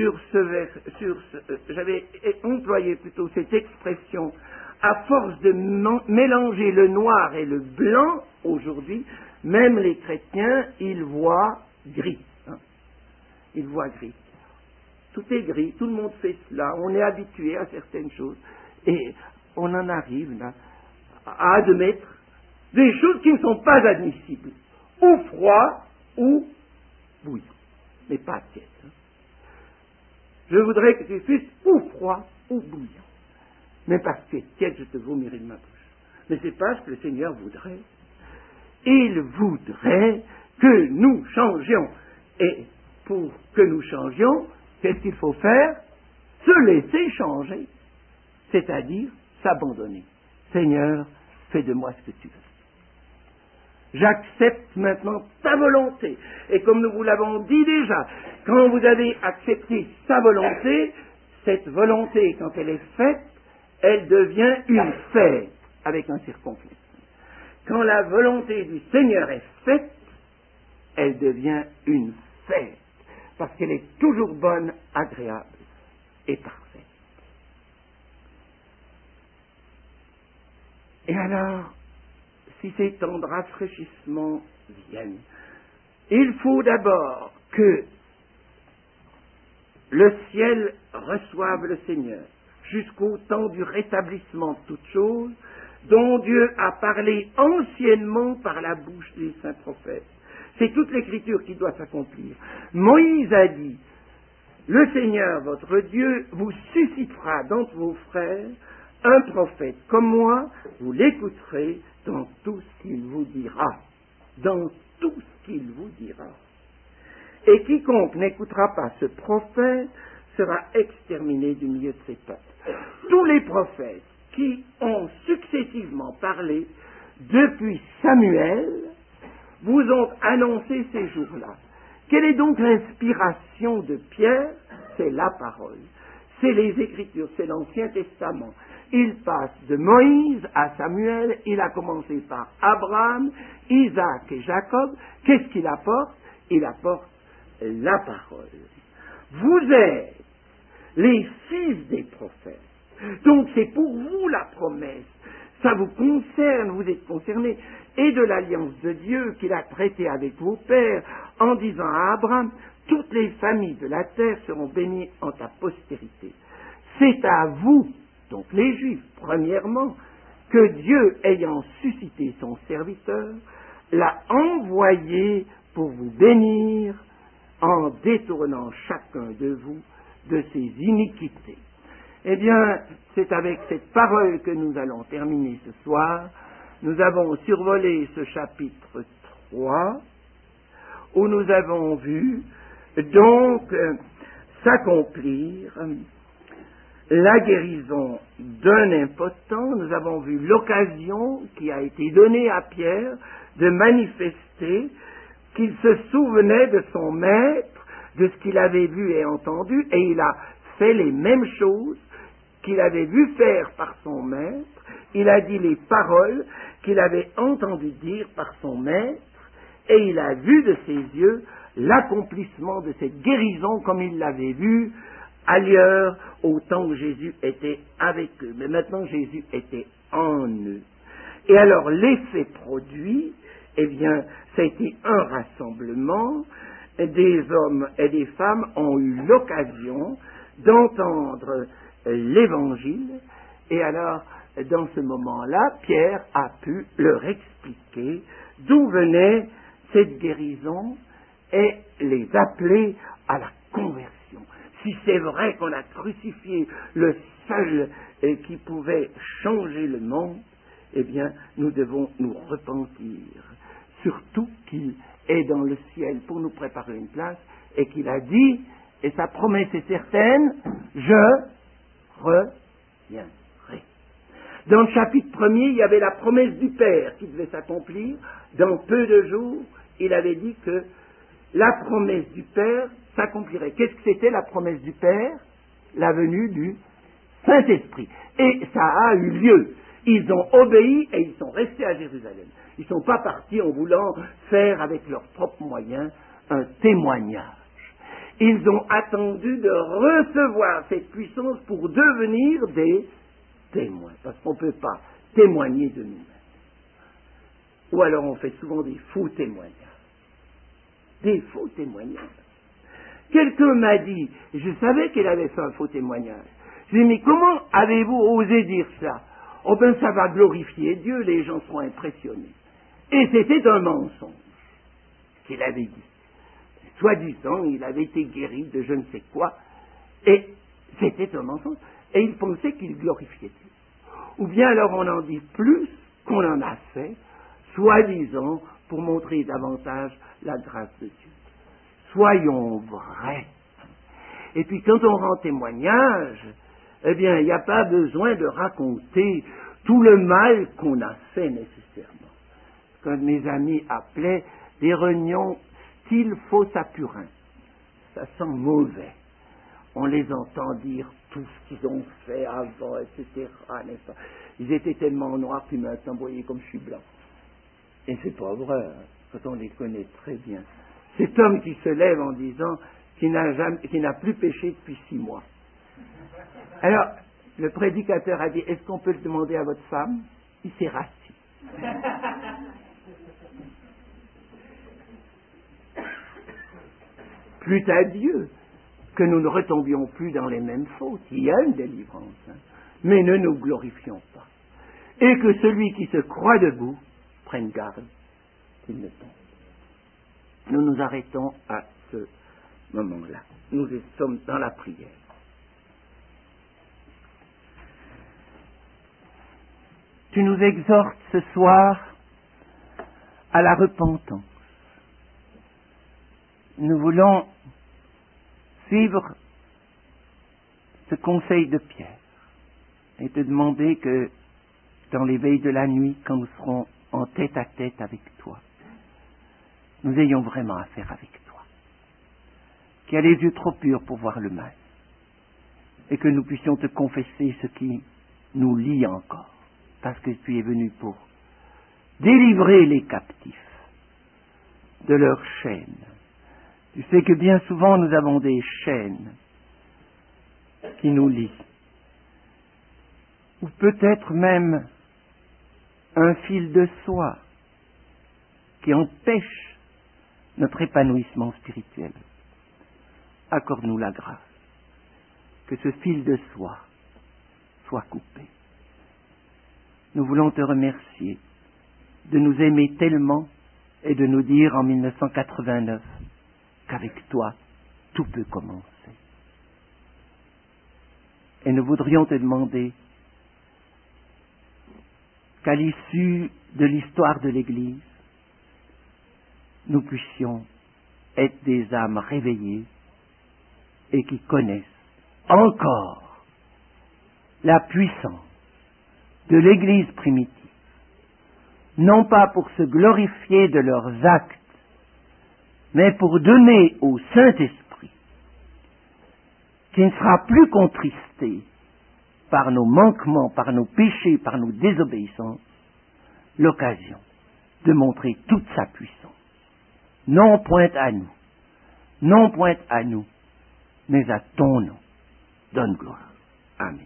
Speaker 2: j'avais employé plutôt cette expression, à force de mélanger le noir et le blanc, aujourd'hui, même les chrétiens, ils voient gris. Ils voient gris. Tout est gris, tout le monde fait cela, on est habitué à certaines choses, et on en arrive là à admettre des choses qui ne sont pas admissibles, ou froid, ou bouillant, mais pas tiède. Je voudrais que tu fusses ou froid ou bouillant. Mais parce que tu es tiède, je te vomirai de ma bouche. Mais c'est pas ce que le Seigneur voudrait. Il voudrait que nous changions. Et pour que nous changions, qu'est-ce qu'il faut faire? Se laisser changer. C'est-à-dire s'abandonner. Seigneur, fais de moi ce que tu veux. J'accepte maintenant ta volonté. Et comme nous vous l'avons dit déjà, quand vous avez accepté sa volonté, cette volonté, quand elle est faite, elle devient une fête, avec un circonflexe. Quand la volonté du Seigneur est faite, elle devient une fête, parce qu'elle est toujours bonne, agréable et parfaite. Et alors, si ces temps de rafraîchissement viennent, il faut d'abord que le ciel reçoive le Seigneur jusqu'au temps du rétablissement de toutes choses dont Dieu a parlé anciennement par la bouche des saints prophètes. C'est toute l'Écriture qui doit s'accomplir. Moïse a dit, le Seigneur, votre Dieu, vous suscitera d'entre vos frères un prophète comme moi, vous l'écouterez dans tout ce qu'il vous dira. Dans tout ce qu'il vous dira. Et quiconque n'écoutera pas ce prophète sera exterminé du milieu de ses peuples. Tous les prophètes qui ont successivement parlé depuis Samuel vous ont annoncé ces jours-là. Quelle est donc l'inspiration de Pierre? C'est la parole. C'est les Écritures, c'est l'Ancien Testament. Il passe de Moïse à Samuel, il a commencé par Abraham, Isaac et Jacob. Qu'est-ce qu'il apporte? Il apporte la parole. Vous êtes les fils des prophètes. Donc c'est pour vous la promesse. Ça vous concerne, vous êtes concernés. Et de l'alliance de Dieu qu'il a traitée avec vos pères en disant à Abraham, toutes les familles de la terre seront bénies en ta postérité. C'est à vous, donc les Juifs, premièrement, que Dieu, ayant suscité son serviteur, l'a envoyé pour vous bénir en détournant chacun de vous de ses iniquités. Eh bien, c'est avec cette parole que nous allons terminer ce soir. Nous avons survolé ce chapitre 3, où nous avons vu donc s'accomplir la guérison d'un impotent. Nous avons vu l'occasion qui a été donnée à Pierre de manifester qu'il se souvenait de son maître, de ce qu'il avait vu et entendu, et il a fait les mêmes choses qu'il avait vu faire par son maître. Il a dit les paroles qu'il avait entendu dire par son maître, et il a vu de ses yeux l'accomplissement de cette guérison comme il l'avait vu ailleurs au temps où Jésus était avec eux. Mais maintenant Jésus était en eux. Et alors l'effet produit, eh bien, ça a été un rassemblement. Des hommes et des femmes ont eu l'occasion d'entendre l'évangile, et alors dans ce moment-là, Pierre a pu leur expliquer d'où venait cette guérison et les appeler à la conversion. Si c'est vrai qu'on a crucifié le seul qui pouvait changer le monde, eh bien, nous devons nous repentir. Surtout qu'il est dans le ciel pour nous préparer une place et qu'il a dit, et sa promesse est certaine, je reviendrai. Dans le chapitre 1er, il y avait la promesse du Père qui devait s'accomplir. Dans peu de jours, il avait dit que la promesse du Père s'accomplirait. Qu'est-ce que c'était la promesse du Père? La venue du Saint-Esprit. Et ça a eu lieu. Ils ont obéi et ils sont restés à Jérusalem. Ils ne sont pas partis en voulant faire avec leurs propres moyens un témoignage. Ils ont attendu de recevoir cette puissance pour devenir des témoins. Parce qu'on ne peut pas témoigner de nous-mêmes. Ou alors on fait souvent des faux témoignages. Des faux témoignages. Quelqu'un m'a dit, je savais qu'il avait fait un faux témoignage. Je lui ai dit, mais comment avez-vous osé dire ça? Oh ben ça va glorifier Dieu, les gens seront impressionnés. Et c'était un mensonge qu'il avait dit. Soi-disant, il avait été guéri de je ne sais quoi, et c'était un mensonge. Et il pensait qu'il glorifiait Dieu. Ou bien alors on en dit plus qu'on en a fait, soi-disant pour montrer davantage la grâce de Dieu. Soyons vrais. Et puis quand on rend témoignage, eh bien, il n'y a pas besoin de raconter tout le mal qu'on a fait nécessairement. Quand mes amis appelaient des réunions style faux sapurin, ça sent mauvais. On les entend dire tout ce qu'ils ont fait avant, etc. N'est-ce pas? Ils étaient tellement noirs, puis maintenant, vous voyez comme je suis blanc. Et c'est pas vrai, hein, quand on les connaît très bien. Cet homme qui se lève en disant qu'il n'a plus péché depuis 6 mois. Alors, le prédicateur a dit, est-ce qu'on peut le demander à votre femme? Il s'est rassis. Plût à Dieu que nous ne retombions plus dans les mêmes fautes. Il y a une délivrance, hein, mais ne nous glorifions pas. Et que celui qui se croit debout prenne garde qu'il ne tombe. Nous nous arrêtons à ce moment-là. Nous sommes dans la prière. Tu nous exhortes ce soir à la repentance. Nous voulons suivre ce conseil de Pierre et te demander que dans les veilles de la nuit, quand nous serons en tête à tête avec toi, nous ayons vraiment affaire avec toi, qui a les yeux trop purs pour voir le mal, et que nous puissions te confesser ce qui nous lie encore, parce que tu es venu pour délivrer les captifs de leurs chaînes. Tu sais que bien souvent nous avons des chaînes qui nous lient, ou peut-être même un fil de soie qui empêche notre épanouissement spirituel. Accorde-nous la grâce que ce fil de soie soit coupé. Nous voulons te remercier de nous aimer tellement et de nous dire en 1989 qu'avec toi, tout peut commencer. Et nous voudrions te demander qu'à l'issue de l'histoire de l'Église, nous puissions être des âmes réveillées et qui connaissent encore la puissance de l'Église primitive
Speaker 1: non pas pour se glorifier de leurs actes, mais pour donner au Saint-Esprit, qui ne sera plus contristé par nos manquements, par nos péchés, par nos désobéissances, l'occasion de montrer toute sa puissance. Non point à nous, non point à nous, mais à ton nom. Donne gloire. Amen.